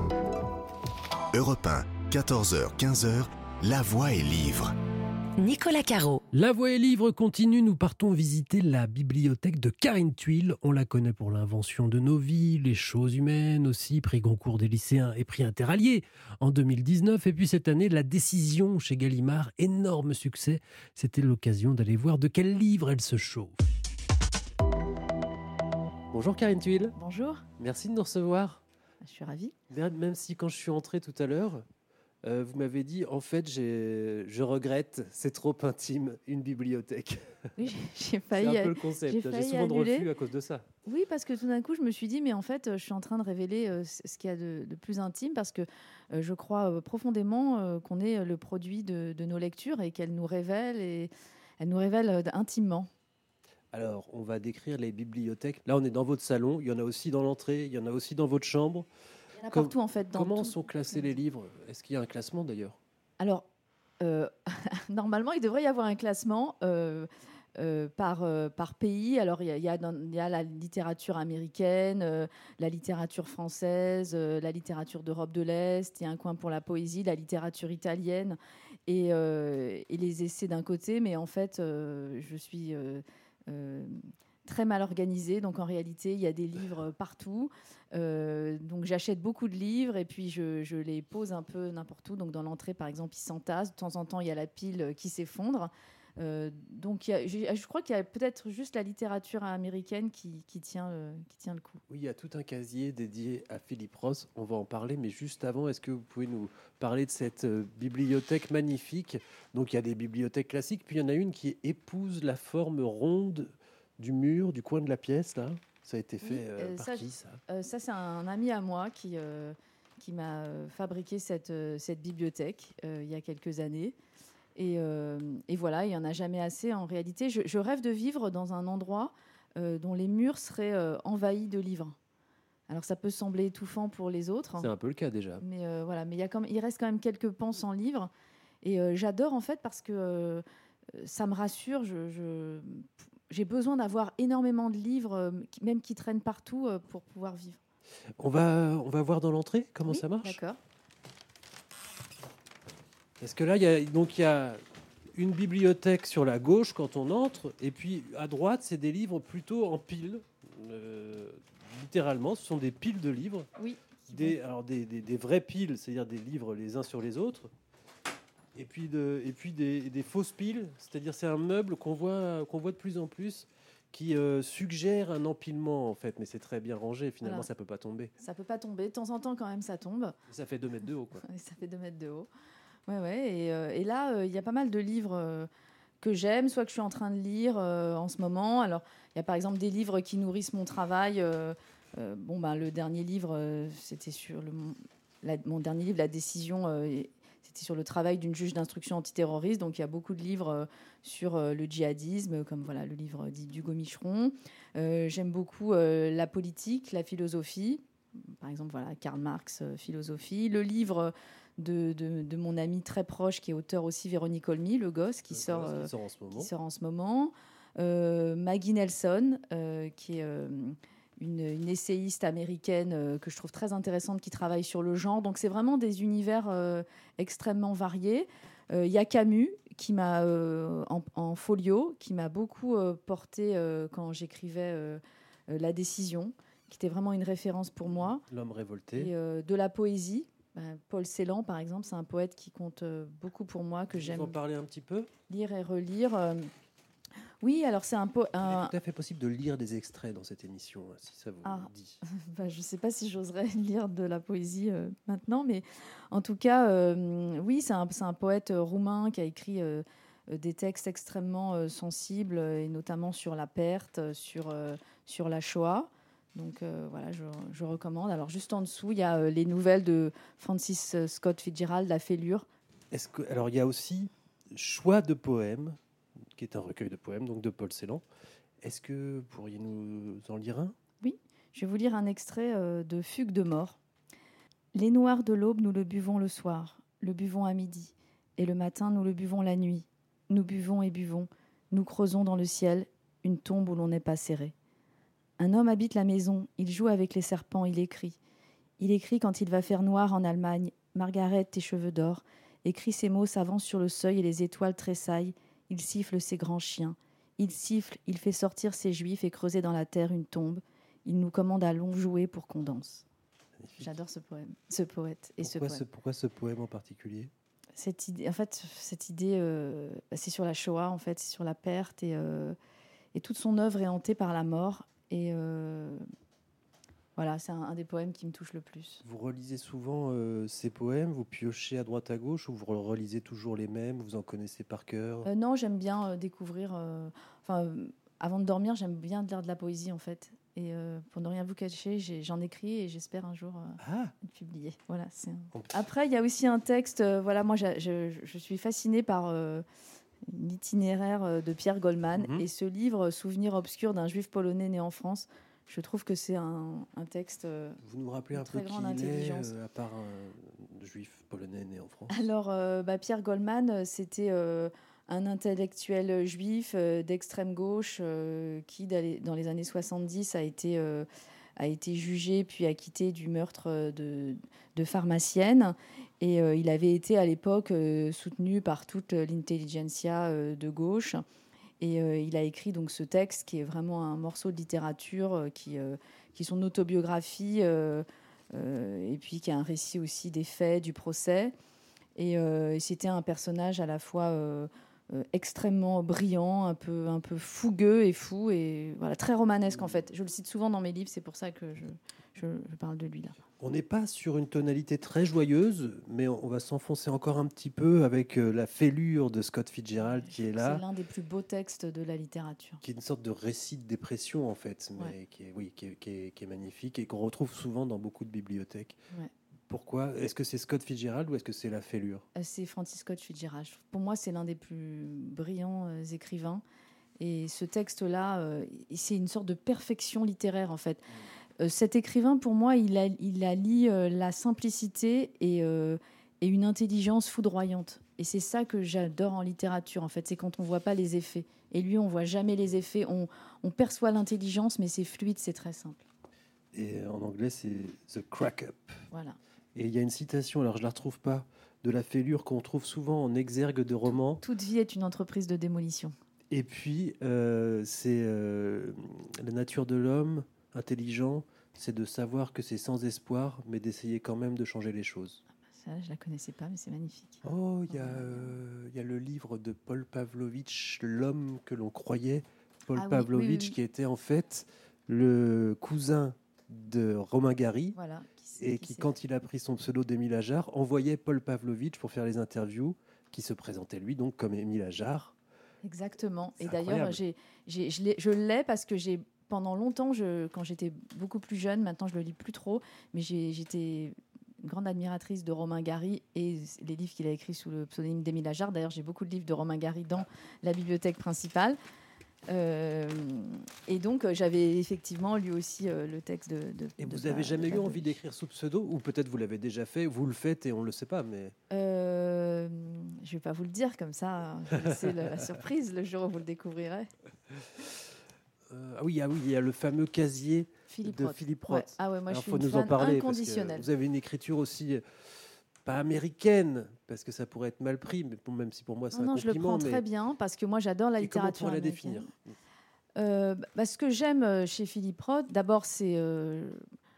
Europe un, quatorze heures quinze, La Voix et Livre. Nicolas Caro. La Voix et Livre continue, nous partons visiter la bibliothèque de Karine Thuil. On la connaît pour l'invention de nos vies, les choses humaines aussi, prix Goncourt des lycéens et prix Interallié en deux mille dix-neuf. Et puis cette année, La Décision chez Gallimard, énorme succès. C'était l'occasion d'aller voir de quel livre elle se chauffe. Bonjour Karine Thuil, Bonjour, merci de nous recevoir. je suis ravie. Même si quand je suis entré tout à l'heure, euh, vous m'avez dit, en fait, j'ai- je regrette, c'est trop intime, une bibliothèque. Oui, j'ai- j'ai C'est failli. un peu le concept. j'ai J'ai failli souvent de annuler. refus à cause de ça. Oui, parce que tout d'un coup, je me suis dit, mais en fait, euh, je suis en train de révéler euh, c- ce qu'il y a de, de plus intime, parce que euh, je crois euh, profondément euh, qu'on est euh, le produit de, de nos lectures et qu'elles nous révèlent et elles nous révèlent euh, intimement. Alors, on va décrire les bibliothèques. Là, on est dans votre salon. Il y en a aussi dans l'entrée. Il y en a aussi dans votre chambre. Il y en a Com- partout en fait. Dans Comment tout- sont classés les livres ? Est-ce qu'il y a un classement d'ailleurs ? Alors, euh, normalement, il devrait y avoir un classement euh, euh, par, euh, par pays. Alors, il y a, il y a dans- il y a la littérature américaine, euh, la littérature française, euh, la littérature d'Europe de l'Est. Il y a un coin pour la poésie, la littérature italienne et, euh, et les essais d'un côté. Mais en fait, euh, je suis euh, euh, très mal organisée. Donc, en réalité, il y a des livres partout. Euh, donc j'achète beaucoup de livres et puis je, je les pose un peu n'importe où. Donc dans l'entrée, par exemple, ils s'entassent. De temps en temps, il y a la pile qui s'effondre. Euh, donc il y a- j'ai- je crois qu'il y a peut-être juste la littérature américaine qui, qui tient, le, qui tient le coup. Oui, il y a tout un casier dédié à Philippe Ross. On va en parler, mais juste avant, est-ce que vous pouvez nous parler de cette euh, bibliothèque magnifique ? Donc, il y a des bibliothèques classiques, puis il y en a une qui épouse la forme ronde du mur, du coin de la pièce, là. Ça a été fait Oui, euh, euh, par ça, qui, ça ? Euh, ça, c'est un ami à moi qui, euh, qui m'a euh, fabriqué cette, euh, cette bibliothèque euh, il y a quelques années. Et, euh, et voilà, il n'y en a jamais assez. En réalité, je, je rêve de vivre dans un endroit euh, dont les murs seraient euh, envahis de livres. Alors, ça peut sembler étouffant pour les autres. C'est un peu le cas déjà. Mais euh, voilà, mais il y a quand même- il reste quand même quelques pans sans livres. Et euh, j'adore en fait parce que euh, ça me rassure. Je, je- j'ai besoin d'avoir énormément de livres, euh, qui- même qui traînent partout, euh, pour pouvoir vivre. On va, on va voir dans l'entrée comment Oui, ça marche. D'accord. Parce que là, il y a, donc il y a une bibliothèque sur la gauche quand on entre, et puis à droite, c'est des livres plutôt en piles. Euh, littéralement, ce sont des piles de livres. Oui. Des, alors des, des, des vraies piles, c'est-à-dire des livres les uns sur les autres. Et puis, de, et puis des, des fausses piles, c'est-à-dire c'est un meuble qu'on voit, qu'on voit de plus en plus, qui euh, suggère un empilement en fait, mais c'est très bien rangé. Finalement, Voilà. ça peut pas tomber. Ça peut pas tomber. De temps en temps, quand même, ça tombe. Ça fait deux mètres de haut, quoi. Et ça fait deux mètres de haut. Ouais, ouais. Et, euh, et là, il euh, y a pas mal de livres euh, que j'aime, soit que je suis en train de lire euh, en ce moment. Alors, il y a par exemple des livres qui nourrissent mon travail. Euh, euh, bon, ben, le dernier livre, euh, c'était sur le, la, mon dernier livre, La Décision. Euh, C'était sur le travail d'une juge d'instruction antiterroriste. Donc, il y a beaucoup de livres euh, sur euh, le djihadisme, comme voilà, le livre d'Hugo Micheron. Euh, j'aime beaucoup euh, la politique, la philosophie. Par exemple, voilà, Karl Marx, euh, philosophie. Le livre de, de, de mon amie très proche, qui est auteur aussi, Véronique Olmy, Le Gosse, qui, Le sort, Gosse, euh, qui sort en ce moment. qui sort en ce moment. Euh, Maggie Nelson, euh, qui est... Euh, Une, une essayiste américaine euh, que je trouve très intéressante qui travaille sur le genre. Donc c'est vraiment des univers euh, extrêmement variés. Il euh, y a Camus qui m'a euh, en, en folio, qui m'a beaucoup euh, porté euh, quand j'écrivais euh, euh, La Décision, qui était vraiment une référence pour moi. L'homme révolté. Et euh, de la poésie. Ben, Paul Celan, par exemple, c'est un poète qui compte euh, beaucoup pour moi, que Vous j'aime en parler un petit peu. lire et relire. Euh, Oui, alors c'est un peu. Il Un... est tout à fait possible de lire des extraits dans cette émission, si ça vous Ah. dit. Bah, je ne sais pas si j'oserais lire de la poésie euh, maintenant, mais en tout cas, euh, oui, c'est un, c'est un poète roumain qui a écrit euh, des textes extrêmement euh, sensibles, et notamment sur la perte, sur, euh, sur la Shoah. Donc euh, voilà, je, je recommande. Alors juste en dessous, il y a euh, les nouvelles de Francis Scott Fitzgerald, La Fêlure. Est-ce que, alors il y a aussi Choix de poèmes, qui est un recueil de poèmes, donc de Paul Celan. Est-ce que vous pourriez nous en lire un ? Oui, je vais vous lire un extrait euh, de Fugue de mort. Les noirs de l'aube, nous le buvons le soir, le buvons à midi, et le matin, nous le buvons la nuit. Nous buvons et buvons, nous creusons dans le ciel une tombe où l'on n'est pas serré. Un homme habite la maison, il joue avec les serpents, il écrit. Il écrit quand il va faire noir en Allemagne, Margaret, tes cheveux d'or, écrit ces mots, s'avance sur le seuil et les étoiles tressaillent. Il siffle ses grands chiens. Il siffle, il fait sortir ses juifs et creuser dans la terre une tombe. Il nous commande à long jouer pour qu'on danse. Magnifique. J'adore ce poème, ce poète et pourquoi ce poème. Ce, pourquoi ce poème en particulier ? Cette idée, en fait, cette idée, euh, c'est sur la Shoah, en fait, c'est sur la perte et, euh, et toute son œuvre est hantée par la mort. Et euh, voilà, c'est un, un des poèmes qui me touche le plus. Vous relisez souvent euh, ces poèmes, vous piochez à droite à gauche, ou vous relisez toujours les mêmes, vous en connaissez par cœur ? euh, Non, j'aime bien euh, découvrir. Euh, enfin, euh, avant de dormir, j'aime bien lire de la poésie, en fait. Et euh, pour ne rien vous cacher, j'ai, j'en écris et j'espère un jour euh, ah. être publié. Voilà, c'est un... On... Après, il y a aussi un texte. Euh, voilà, moi, je, je, je suis fascinée par euh, l'itinéraire de Pierre Goldman mm-hmm. et ce livre, Souvenirs obscurs d'un juif polonais né en France. Je trouve que c'est un, un texte. Euh, Vous nous rappelez un peu qui il est, euh, à part un juif polonais né en France ? Alors, euh, bah, Pierre Goldman, c'était euh, un intellectuel juif euh, d'extrême gauche euh, qui, dans les années soixante-dix, a été, euh, a été jugé puis acquitté du meurtre de, de pharmacienne. Et euh, il avait été à l'époque euh, soutenu par toute l'intelligentsia euh, de gauche. Et euh, il a écrit donc ce texte qui est vraiment un morceau de littérature, euh, qui, euh, qui est son autobiographie, euh, euh, et puis qui a un récit aussi des faits, du procès. Et, euh, et c'était un personnage à la fois euh, euh, extrêmement brillant, un peu, un peu fougueux et fou, et voilà, très romanesque en fait. Je le cite souvent dans mes livres, c'est pour ça que je, je, je parle de lui là. On n'est pas sur une tonalité très joyeuse, mais on va s'enfoncer encore un petit peu avec euh, La Fêlure de Scott Fitzgerald qui est là. C'est l'un des plus beaux textes de la littérature. Qui est une sorte de récit de dépression en fait, mais ouais. qui est, oui, qui est, qui est, qui est magnifique et qu'on retrouve souvent dans beaucoup de bibliothèques. Ouais. Pourquoi ? Est-ce que c'est Scott Fitzgerald ou est-ce que c'est La Fêlure ? C'est Francis Scott Fitzgerald. Pour moi, c'est l'un des plus brillants euh, écrivains. Et ce texte-là, euh, c'est une sorte de perfection littéraire en fait. Mmh. Euh, cet écrivain, pour moi, il, a, il allie euh, la simplicité et, euh, et une intelligence foudroyante. Et c'est ça que j'adore en littérature, en fait. C'est quand on ne voit pas les effets. Et lui, on ne voit jamais les effets. On, on perçoit l'intelligence, mais c'est fluide, c'est très simple. Et en anglais, c'est « the crack-up ». Voilà. Et il y a une citation, alors je ne la retrouve pas, de La Fêlure qu'on trouve souvent en exergue de romans. Toute vie est une entreprise de démolition. Et puis, euh, c'est euh, la nature de l'homme intelligent, c'est de savoir que c'est sans espoir, mais d'essayer quand même de changer les choses. Ça, je ne la connaissais pas, mais c'est magnifique. Oh, il y, euh, y a le livre de Paul Pavlovitch, L'homme que l'on croyait Paul Ah oui, Pavlovitch, oui, oui, oui. qui était en fait le cousin de Romain Gary, Voilà, qui sait- et qui qui, sait. quand il a pris son pseudo d'Émile Ajar, envoyait Paul Pavlovitch pour faire les interviews, qui se présentait lui donc comme Émile Ajar. Exactement. C'est Et d'ailleurs, incroyable. j'ai, j'ai, je, l'ai, je l'ai parce que j'ai, pendant longtemps, je, quand j'étais beaucoup plus jeune, maintenant je le lis plus trop, mais j'ai, j'étais une grande admiratrice de Romain Gary et les livres qu'il a écrits sous le pseudonyme d'Émile Ajar. D'ailleurs, j'ai beaucoup de livres de Romain Gary dans la bibliothèque principale. Euh, et donc, euh, j'avais effectivement lu aussi euh, le texte de. de Et de vous Pa- avez jamais de eu envie Pavlovitch. d'écrire sous pseudo, ou peut-être vous l'avez déjà fait, vous le faites et on ne le sait pas, mais Euh, je vais pas vous le dire comme ça. Je vais laisser la, la surprise le jour où vous le découvrirez. Euh, ah oui, ah oui, il y a le fameux casier Philippe de Roth. Philippe Ouais. Roth. Ah ouais, moi Alors, je suis faut une nous en fan parler parce que inconditionnelle. vous avez une écriture aussi euh, pas américaine, parce que ça pourrait être mal pris, mais bon, même si pour moi c'est Non, un non, je le compliment. prends mais... très bien parce que moi j'adore la Et comment on littérature pourrait la américaine. définir? Euh, bah, ce que j'aime euh, chez Philippe Roth, d'abord, c'est euh,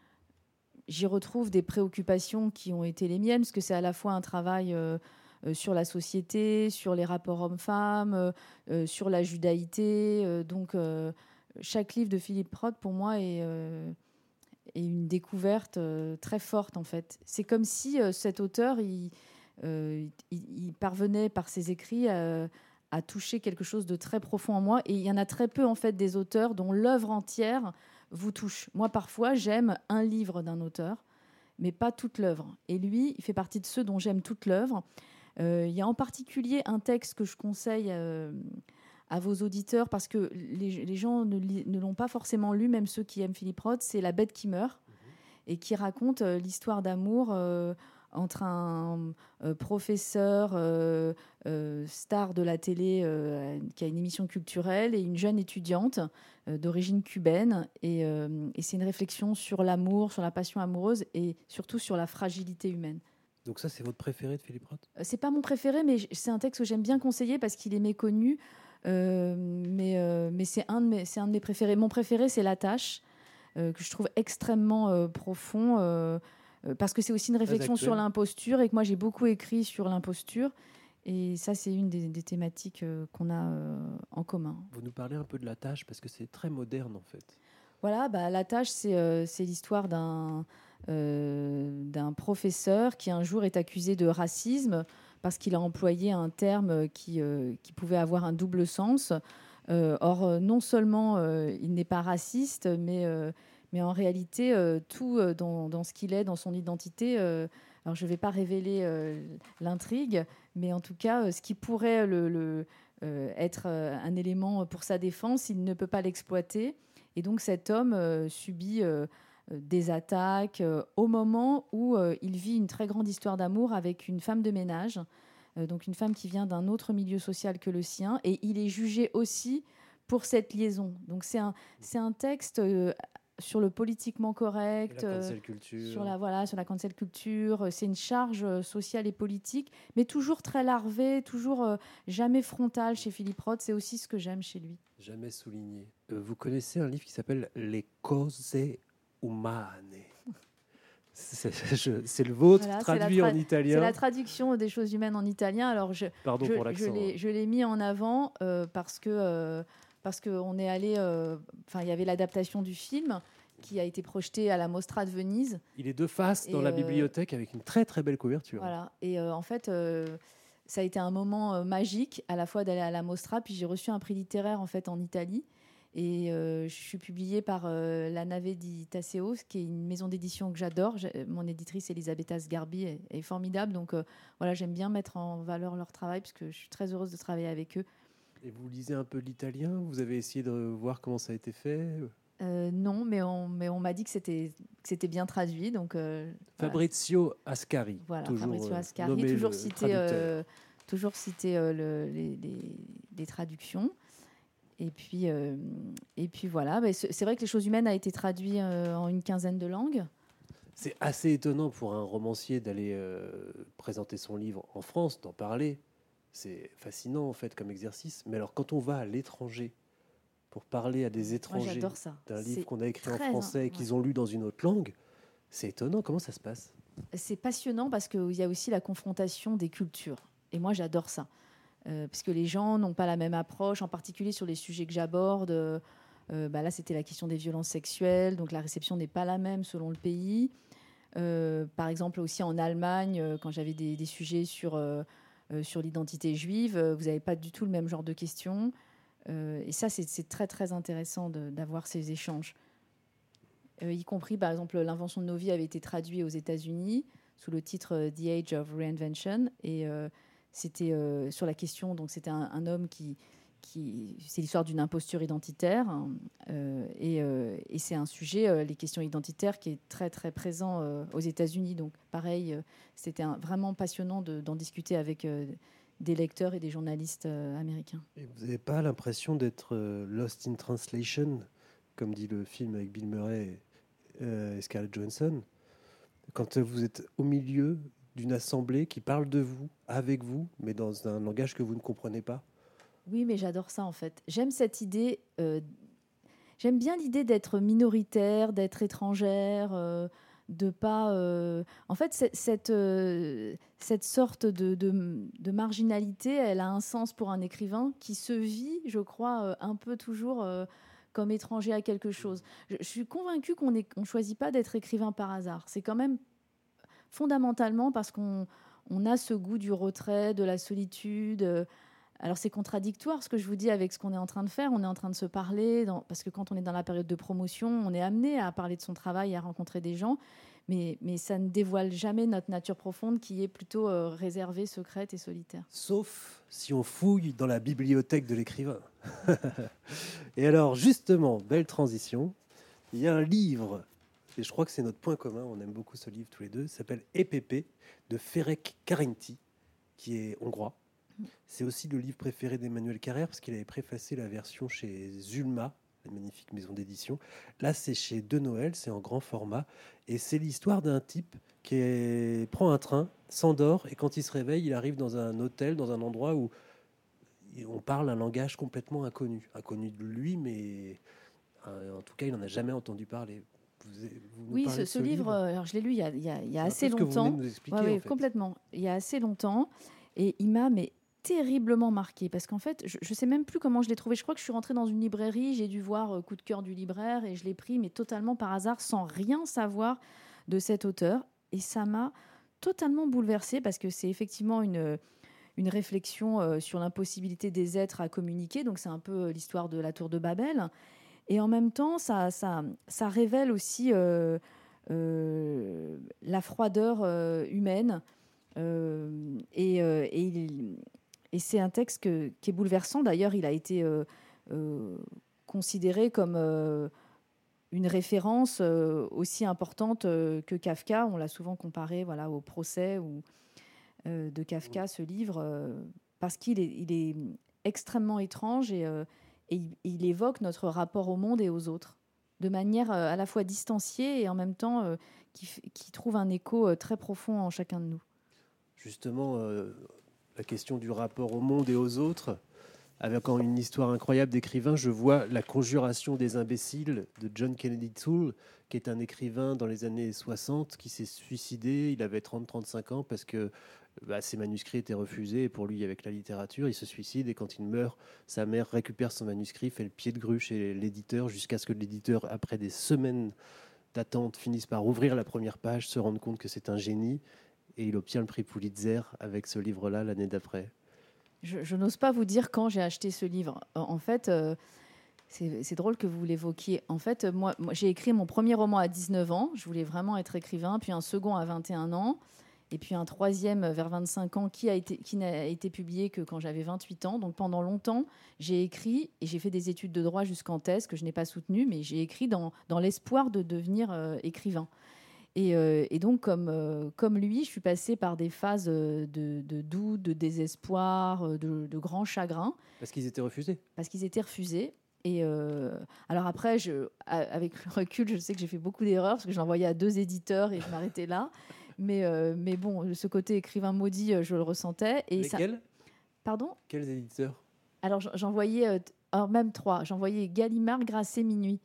j'y retrouve des préoccupations qui ont été les miennes, parce que c'est à la fois un travail euh, euh, sur la société, sur les rapports hommes-femmes, euh, euh, sur la judaïté. euh, donc, euh, chaque livre de Philippe Roth, pour moi, est, euh, est une découverte euh, très forte, en fait. C'est comme si euh, cet auteur, il, euh, il, il parvenait par ses écrits à, à toucher quelque chose de très profond en moi. Et il y en a très peu, en fait, des auteurs dont l'œuvre entière vous touche. Moi, parfois, j'aime un livre d'un auteur, mais pas toute l'œuvre. Et lui, il fait partie de ceux dont j'aime toute l'œuvre. Euh, il y a en particulier un texte que je conseille euh, à vos auditeurs, parce que les, les gens ne, li- ne l'ont pas forcément lu, même ceux qui aiment Philippe Roth, c'est La bête qui meurt, et qui raconte euh, l'histoire d'amour euh, entre un euh, professeur euh, euh, star de la télé euh, qui a une émission culturelle et une jeune étudiante euh, d'origine cubaine. Et, euh, et c'est une réflexion sur l'amour, sur la passion amoureuse et surtout sur la fragilité humaine. Donc ça, c'est votre préféré de Philippe Roth? Euh, C'est pas mon préféré, mais j- c'est un texte que j'aime bien conseiller parce qu'il est méconnu. Euh, mais euh, mais c'est un, de mes- c'est un de mes préférés. Mon préféré, c'est La Tâche, euh, que je trouve extrêmement euh, profond, euh, euh, parce que c'est aussi une réflexion actuel. sur l'imposture, et que moi, j'ai beaucoup écrit sur l'imposture. Et ça, c'est une des, des thématiques euh, qu'on a euh, en commun. Vous nous parlez un peu de La Tâche, parce que c'est très moderne en fait. Voilà, bah, La Tâche, c'est euh, c'est l'histoire d'un euh, d'un professeur qui un jour est accusé de racisme parce qu'il a employé un terme qui, euh, qui pouvait avoir un double sens. Euh, or, euh, non seulement euh, il n'est pas raciste, mais, euh, mais en réalité, euh, tout euh, dans, dans ce qu'il est, dans son identité, euh, alors je ne vais pas révéler euh, l'intrigue, mais en tout cas, euh, ce qui pourrait le, le, euh, être euh, un élément pour sa défense, il ne peut pas l'exploiter. Et donc cet homme euh, subit euh, des attaques euh, au moment où euh, il vit une très grande histoire d'amour avec une femme de ménage, euh, donc une femme qui vient d'un autre milieu social que le sien, et il est jugé aussi pour cette liaison. Donc c'est un, c'est un texte euh, sur le politiquement correct, Et la euh, cancel culture. sur la voilà, sur la cancel culture. C'est une charge euh, sociale et politique, mais toujours très larvée, toujours euh, jamais frontale chez Philippe Roth. C'est aussi ce que j'aime chez lui. Jamais souligné. Euh, vous connaissez un livre qui s'appelle Les cose umane. C'est je- c'est le vôtre, Voilà, c'est la traduit tra- en italien. C'est la traduction des choses humaines en italien. Alors je, Pardon je, pour je l'accent. l'ai, hein. je l'ai mis en avant euh, parce que euh, parce que on est allé. euh, Enfin, il y avait l'adaptation du film qui a été projeté à la Mostra de Venise. Il est de face dans Et, la euh, bibliothèque avec une très très belle couverture. Voilà. Et euh, en fait, euh, ça a été un moment euh, magique à la fois d'aller à la Mostra, puis j'ai reçu un prix littéraire en fait en Italie. Et euh, je suis publiée par euh, la Nave di Tasseo, qui est une maison d'édition que j'adore. J'ai- Mon éditrice Elisabetta Sgarbi est, est formidable. Donc euh, voilà, j'aime bien mettre en valeur leur travail parce que je suis très heureuse de travailler avec eux. Et vous lisez un peu l'italien? Vous avez essayé de voir comment ça a été fait? Euh, non, mais on, mais on m'a dit que c'était, que c'était bien traduit. Donc, euh, voilà. Fabrizio Ascari. Voilà, toujours, Fabrizio euh, Ascari, nommé toujours le cité, traducteur. euh, toujours cité euh, le- les, les- les traductions. Et puis, euh, et puis voilà, bah, c'est c'est vrai que Les choses humaines a été traduit euh, en une quinzaine de langues. C'est assez étonnant pour un romancier d'aller euh, présenter son livre en France, d'en parler. C'est fascinant en fait comme exercice. Mais alors quand on va à l'étranger pour parler à des Moi, étrangers j'adore ça. d'un livre C'est qu'on a écrit en très, français et ouais. qu'ils ont lu dans une autre langue, c'est étonnant. Comment ça se passe? C'est passionnant parce qu'il y a aussi la confrontation des cultures. Et moi, j'adore ça. euh, parce que les gens n'ont pas la même approche, en particulier sur les sujets que j'aborde. Euh, bah là, c'était la question des violences sexuelles, donc la réception n'est pas la même selon le pays. Euh, par exemple, aussi en Allemagne, euh, quand j'avais des, des sujets sur, euh, euh, sur l'identité juive, euh, vous n'avez pas du tout le même genre de questions. Euh, et ça, c'est, c'est très, très intéressant de, d'avoir ces échanges. Euh, y compris, par exemple, l'invention de nos vies avait été traduite aux États-Unis sous le titre euh, The Age of Reinvention. Et euh, c'était euh, sur la question, donc c'était un, un homme qui... Qui, c'est l'histoire d'une imposture identitaire hein, euh, et, euh, et c'est un sujet, euh, les questions identitaires, qui est très très présent euh, aux États-Unis. Donc pareil, euh, c'était un, vraiment passionnant de, d'en discuter avec euh, des lecteurs et des journalistes euh, américains. Et vous n'avez pas l'impression d'être euh, lost in translation, comme dit le film avec Bill Murray et, euh, et Scarlett Johansson, quand vous êtes au milieu d'une assemblée qui parle de vous, avec vous, mais dans un langage que vous ne comprenez pas? Oui, mais j'adore ça en fait. J'aime cette idée. Euh, j'aime bien l'idée d'être minoritaire, d'être étrangère, euh, de pas. Euh, en fait, c'est, cette euh, cette sorte de, de, de marginalité, elle a un sens pour un écrivain qui se vit, je crois, euh, un peu toujours euh, comme étranger à quelque chose. Je, je suis convaincue qu'on est, on choisit pas d'être écrivain par hasard. C'est quand même fondamentalement parce qu'on on a ce goût du retrait, de la solitude. Euh, Alors c'est contradictoire ce que je vous dis avec ce qu'on est en train de faire. On est en train de se parler, dans, parce que quand on est dans la période de promotion, on est amené à parler de son travail, à rencontrer des gens, mais, mais ça ne dévoile jamais notre nature profonde qui est plutôt euh, réservée, secrète et solitaire. Sauf si on fouille dans la bibliothèque de l'écrivain. Et alors justement, belle transition, il y a un livre, et je crois que c'est notre point commun, on aime beaucoup ce livre tous les deux, ça s'appelle Épépé de Ferenc Karinti, qui est hongrois. C'est aussi le livre préféré d'Emmanuel Carrère parce qu'il avait préfacé la version chez Zulma, la magnifique maison d'édition. Là, c'est chez De Noël, c'est en grand format. Et c'est l'histoire d'un type qui est... prend un train, s'endort, et quand il se réveille, il arrive dans un hôtel, dans un endroit où on parle un langage complètement inconnu. Inconnu de lui, mais en tout cas, il n'en a jamais entendu parler. Vous, vous oui, ce, ce, ce livre, livre, alors je l'ai lu il y a, il y a, il y a assez longtemps. Nous expliquer, ouais, ouais, en fait. Complètement. Il y a assez longtemps. Et il m'a... mais terriblement marqué parce qu'en fait je ne sais même plus comment je l'ai trouvé. Je crois que je suis rentrée dans une librairie, j'ai dû voir euh, coup de cœur du libraire et je l'ai pris, mais totalement par hasard, sans rien savoir de cet auteur, et ça m'a totalement bouleversée parce que c'est effectivement une, une réflexion euh, sur l'impossibilité des êtres à communiquer. Donc c'est un peu l'histoire de la tour de Babel, et en même temps ça, ça, ça révèle aussi euh, euh, la froideur euh, humaine euh, et, euh, et il Et c'est un texte que, qui est bouleversant. D'ailleurs, il a été euh, euh, considéré comme euh, une référence euh, aussi importante euh, que Kafka. On l'a souvent comparé voilà, au procès ou, euh, de Kafka, ce livre, euh, parce qu'il est, il est extrêmement étrange et, euh, et il, il évoque notre rapport au monde et aux autres de manière euh, à la fois distanciée et en même temps euh, qui, qui trouve un écho euh, très profond en chacun de nous. Justement... Euh... la question du rapport au monde et aux autres, avec une histoire incroyable d'écrivain, je vois La Conjuration des imbéciles de John Kennedy Toole, qui est un écrivain dans les années soixante qui s'est suicidé. Il avait trente à trente-cinq ans parce que bah, ses manuscrits étaient refusés. Et pour lui, avec la littérature, il se suicide. Et quand il meurt, sa mère récupère son manuscrit, fait le pied de grue chez l'éditeur, jusqu'à ce que l'éditeur, après des semaines d'attente, finisse par ouvrir la première page, se rende compte que c'est un génie. Et il obtient le prix Pulitzer avec ce livre-là l'année d'après. Je, je n'ose pas vous dire quand j'ai acheté ce livre. En fait, euh, c'est, c'est drôle que vous l'évoquiez. En fait, moi, moi, j'ai écrit mon premier roman à dix-neuf ans. Je voulais vraiment être écrivain. Puis un second à vingt et un ans. Et puis un troisième vers vingt-cinq ans qui, a été, qui n'a été publié que quand j'avais vingt-huit ans. Donc pendant longtemps, j'ai écrit et j'ai fait des études de droit jusqu'en thèse que je n'ai pas soutenue. Mais j'ai écrit dans, dans l'espoir de devenir euh, écrivain. Et, euh, et donc, comme, euh, comme lui, je suis passée par des phases de, de doute, de désespoir, de, de grand chagrin. Parce qu'ils étaient refusés. Parce qu'ils étaient refusés. Et euh, alors après, je, avec le recul, je sais que j'ai fait beaucoup d'erreurs parce que je l'envoyais à deux éditeurs et je m'arrêtais là. Mais, euh, mais bon, ce côté écrivain maudit, je le ressentais. Et Lesquels ça... Pardon ? Quels éditeurs ? Alors, j'envoyais, euh, alors même trois. J'envoyais Gallimard, Grasset, Minuit.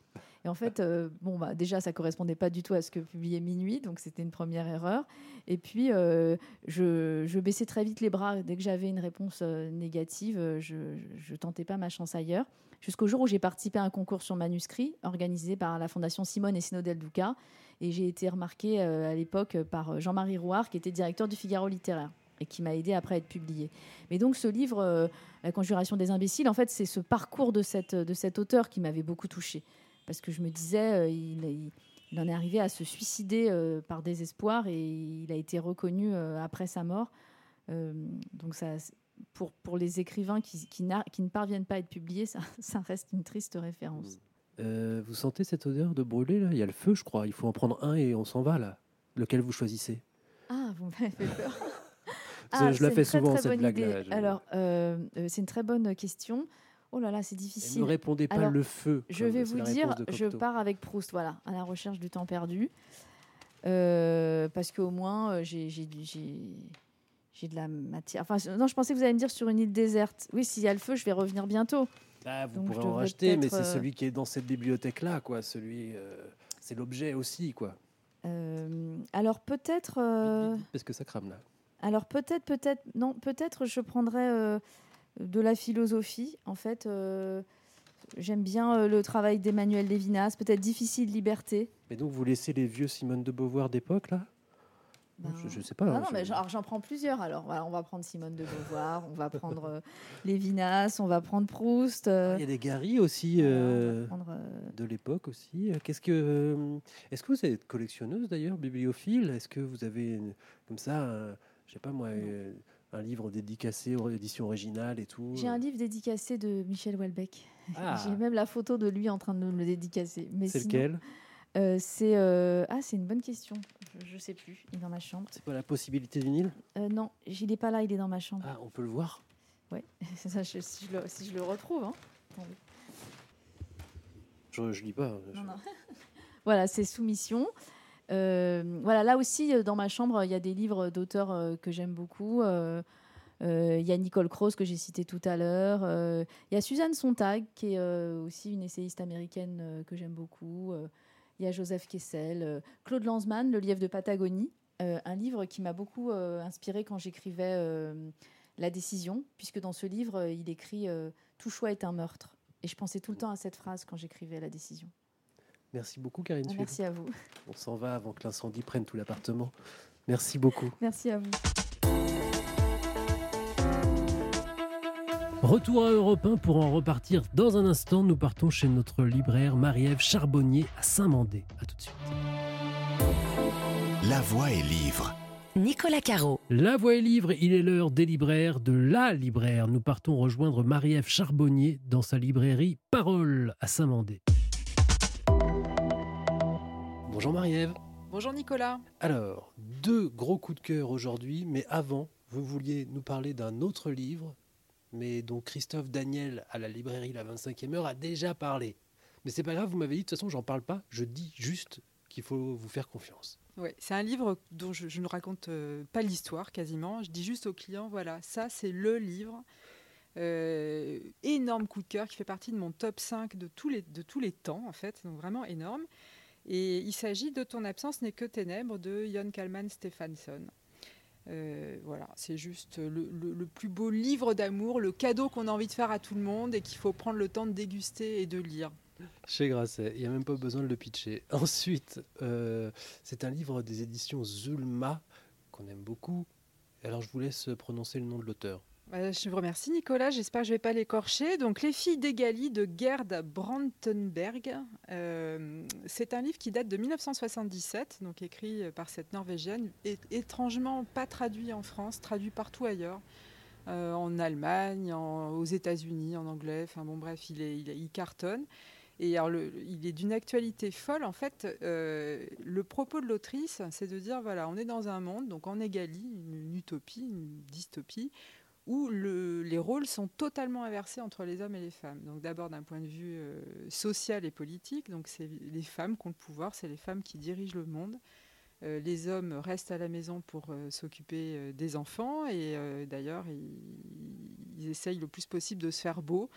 Et en fait, euh, bon, bah, déjà, ça correspondait pas du tout à ce que publiait Minuit, donc c'était une première erreur. Et puis, euh, je, je baissais très vite les bras. Dès que j'avais une réponse euh, négative, je ne tentais pas ma chance ailleurs. Jusqu'au jour où j'ai participé à un concours sur manuscrit organisé par la Fondation Simone et Sino Del Duca. Et j'ai été remarquée euh, à l'époque par Jean-Marie Rouard, qui était directeur du Figaro littéraire et qui m'a aidé après à être publié. Mais donc ce livre, euh, La Conjuration des imbéciles, en fait, c'est ce parcours de, cette, de cet auteur qui m'avait beaucoup touchée. Parce que je me disais, euh, il, il, il en est arrivé à se suicider euh, par désespoir et il a été reconnu euh, après sa mort. Euh, donc ça, pour, pour les écrivains qui, qui, qui ne parviennent pas à être publiés, ça, ça reste une triste référence. Euh, vous sentez cette odeur de brûlé là? Il y a le feu, je crois. Il faut en prendre un et on s'en va là. Lequel vous choisissez? Ah, vous m'avez fait peur. Ah, je la fais très, souvent très cette blague-là. Je... Alors, euh, euh, c'est une très bonne question. Oh là là, c'est difficile. Et ne répondez pas. Alors, le feu. Je vais vous dire, je pars avec Proust, voilà, à la recherche du temps perdu, euh, parce qu'au moins j'ai, j'ai, j'ai, j'ai de la matière. Enfin, non, je pensais que vous allez me dire sur une île déserte. Oui, s'il y a le feu, je vais revenir bientôt. Ah, vous Donc, pourrez en racheter, mais c'est euh... celui qui est dans cette bibliothèque-là, quoi. Celui, euh, c'est l'objet aussi, quoi. Euh, alors peut-être. Euh... Parce que ça crame là. Alors peut-être, peut-être, non, peut-être je prendrais euh, de la philosophie. En fait, euh, j'aime bien euh, le travail d'Emmanuel Lévinas. Peut-être Difficile liberté. Mais donc vous laissez les vieux Simone de Beauvoir d'époque là? Ben... Je ne sais pas. Ah hein, non, je... mais genre, j'en prends plusieurs. Alors, voilà, on va prendre Simone de Beauvoir, on va prendre euh, Lévinas, on va prendre Proust. Euh... Il y a des Gary aussi euh, prendre, euh... de l'époque aussi. Qu'est-ce que, euh, est-ce que vous êtes collectionneuse d'ailleurs, bibliophile? Est-ce que vous avez une, comme ça, un, je sais pas moi, euh, un livre dédicacé aux éditions originales et tout? J'ai un livre dédicacé de Michel Houellebecq. Ah. J'ai même la photo de lui en train de me le dédicacer. Mais c'est sinon... lequel? Euh, c'est euh... ah, c'est une bonne question. Je, je sais plus. Il est dans ma chambre. C'est pas La possibilité du Nil? euh, Non, il est pas là. Il est dans ma chambre. Ah, on peut le voir? Oui, c'est ça. Je, si, je le, si je le retrouve. Hein. Je, je lis pas. Non, je... non. Voilà, c'est Soumission. Euh, voilà, là aussi, dans ma chambre, il y a des livres d'auteurs euh, que j'aime beaucoup. Euh, euh, il y a Nicole Krauss que j'ai citée tout à l'heure. Euh, il y a Suzanne Sontag qui est euh, aussi une essayiste américaine euh, que j'aime beaucoup. Euh, Il y a Joseph Kessel, euh, Claude Lanzmann, Le lièvre de Patagonie, euh, un livre qui m'a beaucoup euh, inspiré quand j'écrivais euh, La décision, puisque dans ce livre, euh, il écrit euh, « Tout choix est un meurtre ». Et je pensais tout le temps à cette phrase quand j'écrivais La décision. Merci beaucoup, Karine. Ah, merci à vous. On s'en va avant que l'incendie prenne tout l'appartement. Merci beaucoup. Merci à vous. Retour à Europe un pour en repartir dans un instant. Nous partons chez notre libraire Marie-Ève Charbonnier à Saint-Mandé. À tout de suite. La Voix est livre. Nicolas Caro. La Voix est livre, il est l'heure des libraires, de la libraire. Nous partons rejoindre Marie-Ève Charbonnier dans sa librairie Parole à Saint-Mandé. Bonjour Marie-Ève. Bonjour Nicolas. Alors, deux gros coups de cœur aujourd'hui, mais avant, vous vouliez nous parler d'un autre livre, mais dont Christophe Daniel à la librairie La vingt-cinquième heure a déjà parlé. Mais c'est pas grave, vous m'avez dit, de toute façon, j'en parle pas, je dis juste qu'il faut vous faire confiance. Oui, c'est un livre dont je, je ne raconte euh, pas l'histoire quasiment. Je dis juste aux clients, voilà, ça c'est le livre. Euh, énorme coup de cœur qui fait partie de mon top cinq de tous les, de tous les temps, en fait, donc vraiment énorme. Et il s'agit de Ton absence n'est que ténèbres de Jon Kalman Stephenson. Euh, voilà, c'est juste le, le, le plus beau livre d'amour, le cadeau qu'on a envie de faire à tout le monde et qu'il faut prendre le temps de déguster et de lire. Chez Grasset, il n'y a même pas besoin de le pitcher. Ensuite, euh, c'est un livre des éditions Zulma qu'on aime beaucoup. Alors je vous laisse prononcer le nom de l'auteur. Je vous remercie Nicolas, j'espère que je ne vais pas l'écorcher. Donc Les filles d'Egali de Gerd Brantenberg. Euh, c'est un livre qui date de dix-neuf cent soixante-dix-sept, donc écrit par cette Norvégienne, et étrangement pas traduit en France, traduit partout ailleurs, euh, en Allemagne, en, aux États-Unis, en anglais. Enfin bon bref, il, est, il, est, il cartonne. Et alors le, il est d'une actualité folle. En fait, euh, le propos de l'autrice, c'est de dire voilà, on est dans un monde, donc en Egali, une, une utopie, une dystopie, où le, les rôles sont totalement inversés entre les hommes et les femmes. Donc d'abord d'un point de vue euh, social et politique, donc c'est les femmes qui ont le pouvoir, c'est les femmes qui dirigent le monde. Euh, les hommes restent à la maison pour euh, s'occuper euh, des enfants et euh, d'ailleurs ils, ils essayent le plus possible de se faire beau.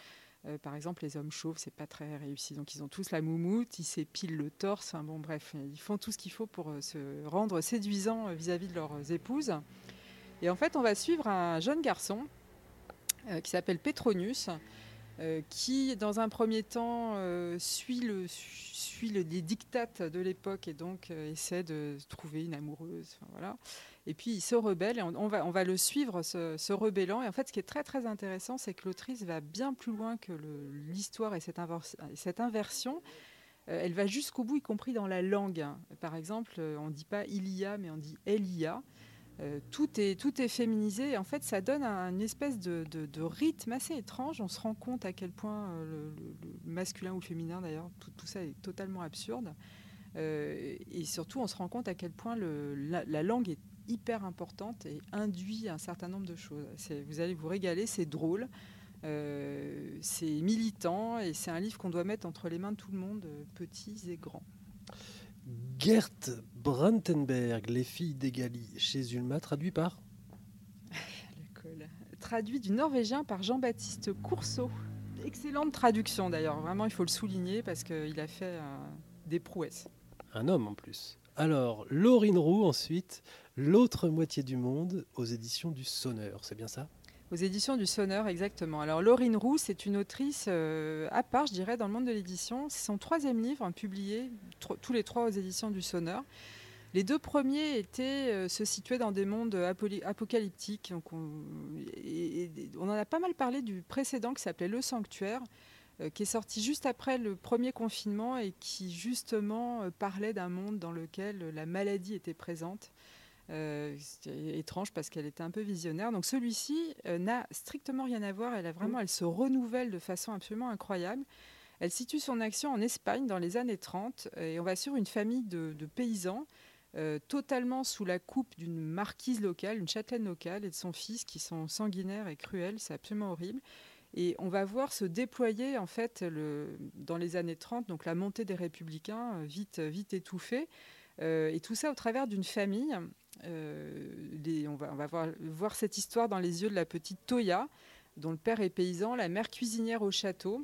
Euh, par exemple, les hommes chauves, c'est pas très réussi. Donc, ils ont tous la moumoute, ils s'épilent le torse. Enfin, bon, bref, ils font tout ce qu'il faut pour euh, se rendre séduisants euh, vis-à-vis de leurs épouses. Et en fait, on va suivre un jeune garçon euh, qui s'appelle Petronius, euh, qui, dans un premier temps, euh, suit, le, suit le, les dictates de l'époque et donc euh, essaie de trouver une amoureuse. Enfin, voilà. Et puis, il se rebelle et on, on, va, on va le suivre, se, se rebellant. Et en fait, ce qui est très, très intéressant, c'est que l'autrice va bien plus loin que le, l'histoire et cette, inver, cette inversion. Euh, elle va jusqu'au bout, y compris dans la langue. Par exemple, on ne dit pas « il y a », mais on dit « elle y a ». Euh, tout, est, tout est féminisé. Et en fait, ça donne un, une espèce de, de, de rythme assez étrange. On se rend compte à quel point euh, le, le, le masculin ou le féminin, d'ailleurs, tout, tout ça est totalement absurde. Euh, et surtout, on se rend compte à quel point le, la, la langue est hyper importante et induit un certain nombre de choses. C'est, vous allez vous régaler, c'est drôle, euh, c'est militant et c'est un livre qu'on doit mettre entre les mains de tout le monde, petits et grands. Gert Brantenberg, Les filles d'Egali, chez Ulma, traduit par Traduit du norvégien par Jean-Baptiste Courceau. Excellente traduction d'ailleurs, vraiment il faut le souligner parce qu'il a fait euh, des prouesses. Un homme en plus. Alors, Laurine Roux ensuite, L'autre moitié du monde, aux éditions du Sonneur, c'est bien ça ? Aux éditions du Sonneur, exactement. Alors, Laurine Roux, c'est une autrice euh, à part, je dirais, dans le monde de l'édition. C'est son troisième livre, hein, publié tr- tous les trois aux éditions du Sonneur. Les deux premiers étaient, euh, se situaient dans des mondes apoly- apocalyptiques. Donc on, et, et, on en a pas mal parlé du précédent qui s'appelait Le Sanctuaire, euh, qui est sorti juste après le premier confinement et qui, justement, euh, parlait d'un monde dans lequel la maladie était présente. Euh, c'était étrange parce qu'elle était un peu visionnaire. Donc celui-ci euh, n'a strictement rien à voir. Elle a vraiment, elle se renouvelle de façon absolument incroyable. Elle situe son action en Espagne dans les années trente et on va sur une famille de, de paysans euh, totalement sous la coupe d'une marquise locale, une châtelaine locale et de son fils qui sont sanguinaires et cruels. C'est absolument horrible. Et on va voir se déployer en fait le, dans les années trente, donc la montée des républicains vite, vite étouffée. Euh, et tout ça au travers d'une famille. Euh, les, on va, on va voir, voir cette histoire dans les yeux de la petite Toya, dont le père est paysan, la mère cuisinière au château.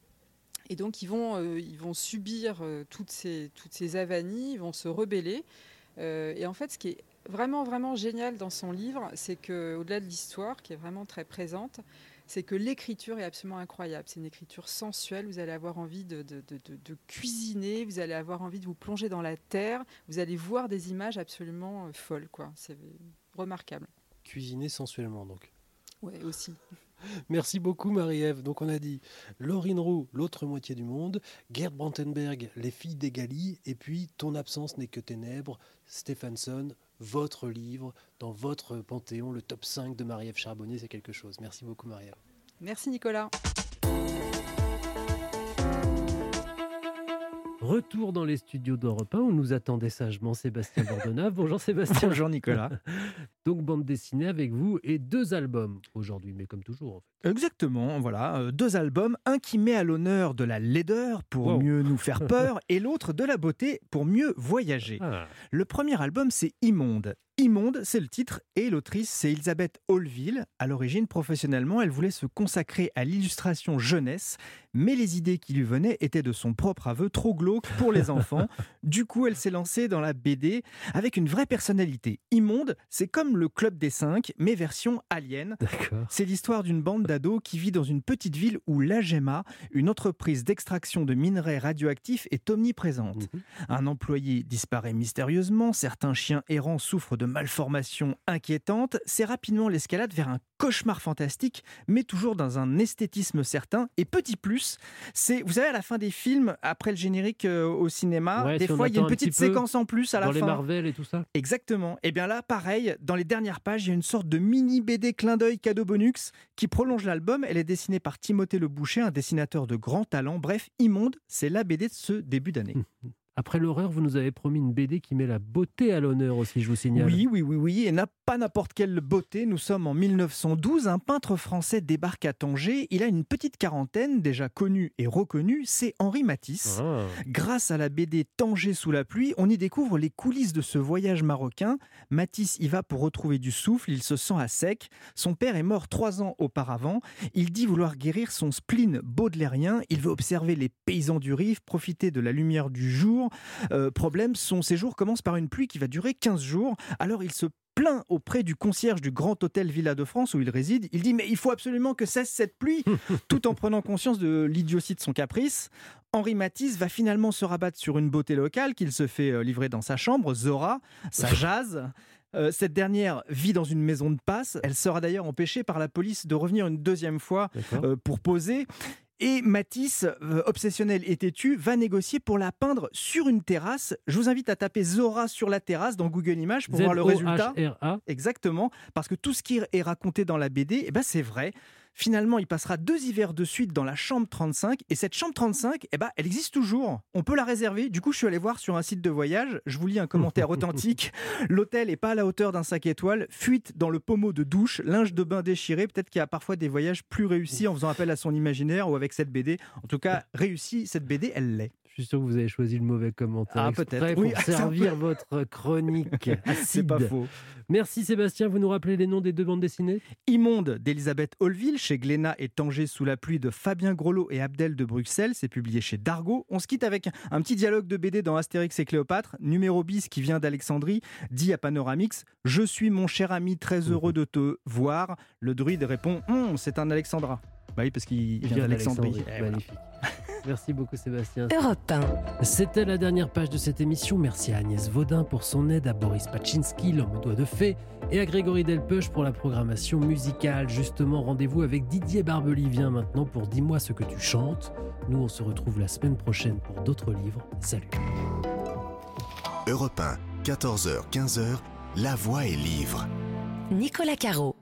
Et donc, ils vont, euh, ils vont subir euh, toutes, ces, toutes ces avanies, ils vont se rebeller. Euh, et en fait, ce qui est vraiment, vraiment génial dans son livre, c'est qu'au-delà de l'histoire, qui est vraiment très présente, c'est que l'écriture est absolument incroyable. C'est une écriture sensuelle. Vous allez avoir envie de, de, de, de, de cuisiner, vous allez avoir envie de vous plonger dans la terre, vous allez voir des images absolument euh, folles, quoi. C'est remarquable. Cuisiner sensuellement, donc. Oui, aussi. Merci beaucoup, Marie-Ève. Donc, on a dit Laurine Roux, L'autre moitié du monde, Gert Brantenberg, Les filles d'Egali, et puis Ton absence n'est que ténèbres, Stephenson, votre livre, dans votre panthéon, le top cinq de Marie-Ève Charbonnier, c'est quelque chose. Merci beaucoup, Marie-Ève. Merci, Nicolas. Retour dans les studios d'Europe un où nous attendait sagement Sébastien Bordenave. Bonjour Sébastien. Bonjour Nicolas. Donc bande dessinée avec vous et deux albums aujourd'hui, mais comme toujours en fait. Exactement, voilà, euh, deux albums, un qui met à l'honneur de la laideur pour wow. mieux nous faire peur et l'autre de la beauté pour mieux voyager. Ah. Le premier album c'est Immonde. Immonde, c'est le titre, et l'autrice, c'est Elisabeth Holville. À l'origine, professionnellement, elle voulait se consacrer à l'illustration jeunesse, mais les idées qui lui venaient étaient de son propre aveu trop glauques pour les enfants. Du coup, elle s'est lancée dans la B D avec une vraie personnalité. Immonde, c'est comme le Club des Cinq, mais version alien. D'accord. C'est l'histoire d'une bande d'ados qui vit dans une petite ville où l'Agema, une entreprise d'extraction de minerais radioactifs, est omniprésente. Mmh. Un employé disparaît mystérieusement, certains chiens errants souffrent de malformations inquiétantes. C'est rapidement l'escalade vers un cauchemar fantastique, mais toujours dans un esthétisme certain. Et petit plus, c'est, vous savez, à la fin des films, après le générique euh, au cinéma, ouais, des si fois, il y a une petite séquence en plus à la fin. fin. Dans les Marvel et tout ça. Exactement. Et bien là, pareil, dans les dernières pages, il y a une sorte de mini B D clin d'œil cadeau bonus qui prolonge l'album. Elle est dessinée par Timothée Le Boucher, un dessinateur de grand talent. Bref, Immonde, c'est la B D de ce début d'année. Après l'horreur, vous nous avez promis une B D qui met la beauté à l'honneur aussi, je vous signale. Oui, oui, oui, oui, et n'a pas n'importe quelle beauté. Nous sommes en mille neuf cent douze, un peintre français débarque à Tanger. Il a une petite quarantaine, déjà connu et reconnu, c'est Henri Matisse. Ah. Grâce à la B D Tanger sous la pluie, on y découvre les coulisses de ce voyage marocain. Matisse y va pour retrouver du souffle, il se sent à sec. Son père est mort trois ans auparavant. Il dit vouloir guérir son spleen baudelairien. Il veut observer les paysans du Rif, profiter de la lumière du jour. Euh, problème, son séjour commence par une pluie qui va durer quinze jours. Alors il se plaint auprès du concierge du Grand Hôtel Villa de France où il réside. Il dit mais il faut absolument que cesse cette pluie, tout en prenant conscience de l'idiotie de son caprice. Henri Matisse va finalement se rabattre sur une beauté locale qu'il se fait livrer dans sa chambre, Zora, sa jazz. Euh, cette dernière vit dans une maison de passe. Elle sera d'ailleurs empêchée par la police de revenir une deuxième fois euh, pour poser. Et Matisse, euh, obsessionnel et têtu, va négocier pour la peindre sur une terrasse. Je vous invite à taper Zora sur la terrasse dans Google Images pour voir le résultat. Z O H R A. Exactement, parce que tout ce qui est raconté dans la B D, eh ben c'est vrai. Finalement, il passera deux hivers de suite dans la chambre trente-cinq. Et cette chambre trente-cinq, eh ben, elle existe toujours. On peut la réserver. Du coup, je suis allé voir sur un site de voyage. Je vous lis un commentaire authentique. L'hôtel n'est pas à la hauteur d'un cinq étoiles. Fuite dans le pommeau de douche. Linge de bain déchiré. Peut-être qu'il y a parfois des voyages plus réussis en faisant appel à son imaginaire ou avec cette B D. En tout cas, réussi, cette B D, elle l'est. Je suis sûr que vous avez choisi le mauvais commentaire. Ah, peut-être. Pour oui, servir votre chronique acide. C'est pas faux. Merci Sébastien. Vous nous rappelez les noms des deux bandes dessinées ? Immonde d'Elisabeth Holville chez Glénat et Tanger sous la pluie de Fabien Grolot et Abdel de Bruxelles. C'est publié chez Dargaud. On se quitte avec un petit dialogue de B D dans Astérix et Cléopâtre. Numéro bis qui vient d'Alexandrie dit à Panoramix « Je suis mon cher ami très heureux de te voir ». Le druide répond hm, « C'est un Alexandra ». Bah oui, parce qu'il vient, vient d'Alexandrie. d'Alexandrie. Magnifique. Merci beaucoup Sébastien. Europe un. C'était la dernière page de cette émission. Merci à Agnès Vaudin pour son aide, à Boris Pachinski, l'homme aux doigts de fée, et à Grégory Delpeuch pour la programmation musicale. Justement, rendez-vous avec Didier Barbelivien maintenant pour Dis-moi ce que tu chantes. Nous, on se retrouve la semaine prochaine pour d'autres livres. Salut. Europe un, quatorze heures quinze, La Voix est livre. Nicolas Caro.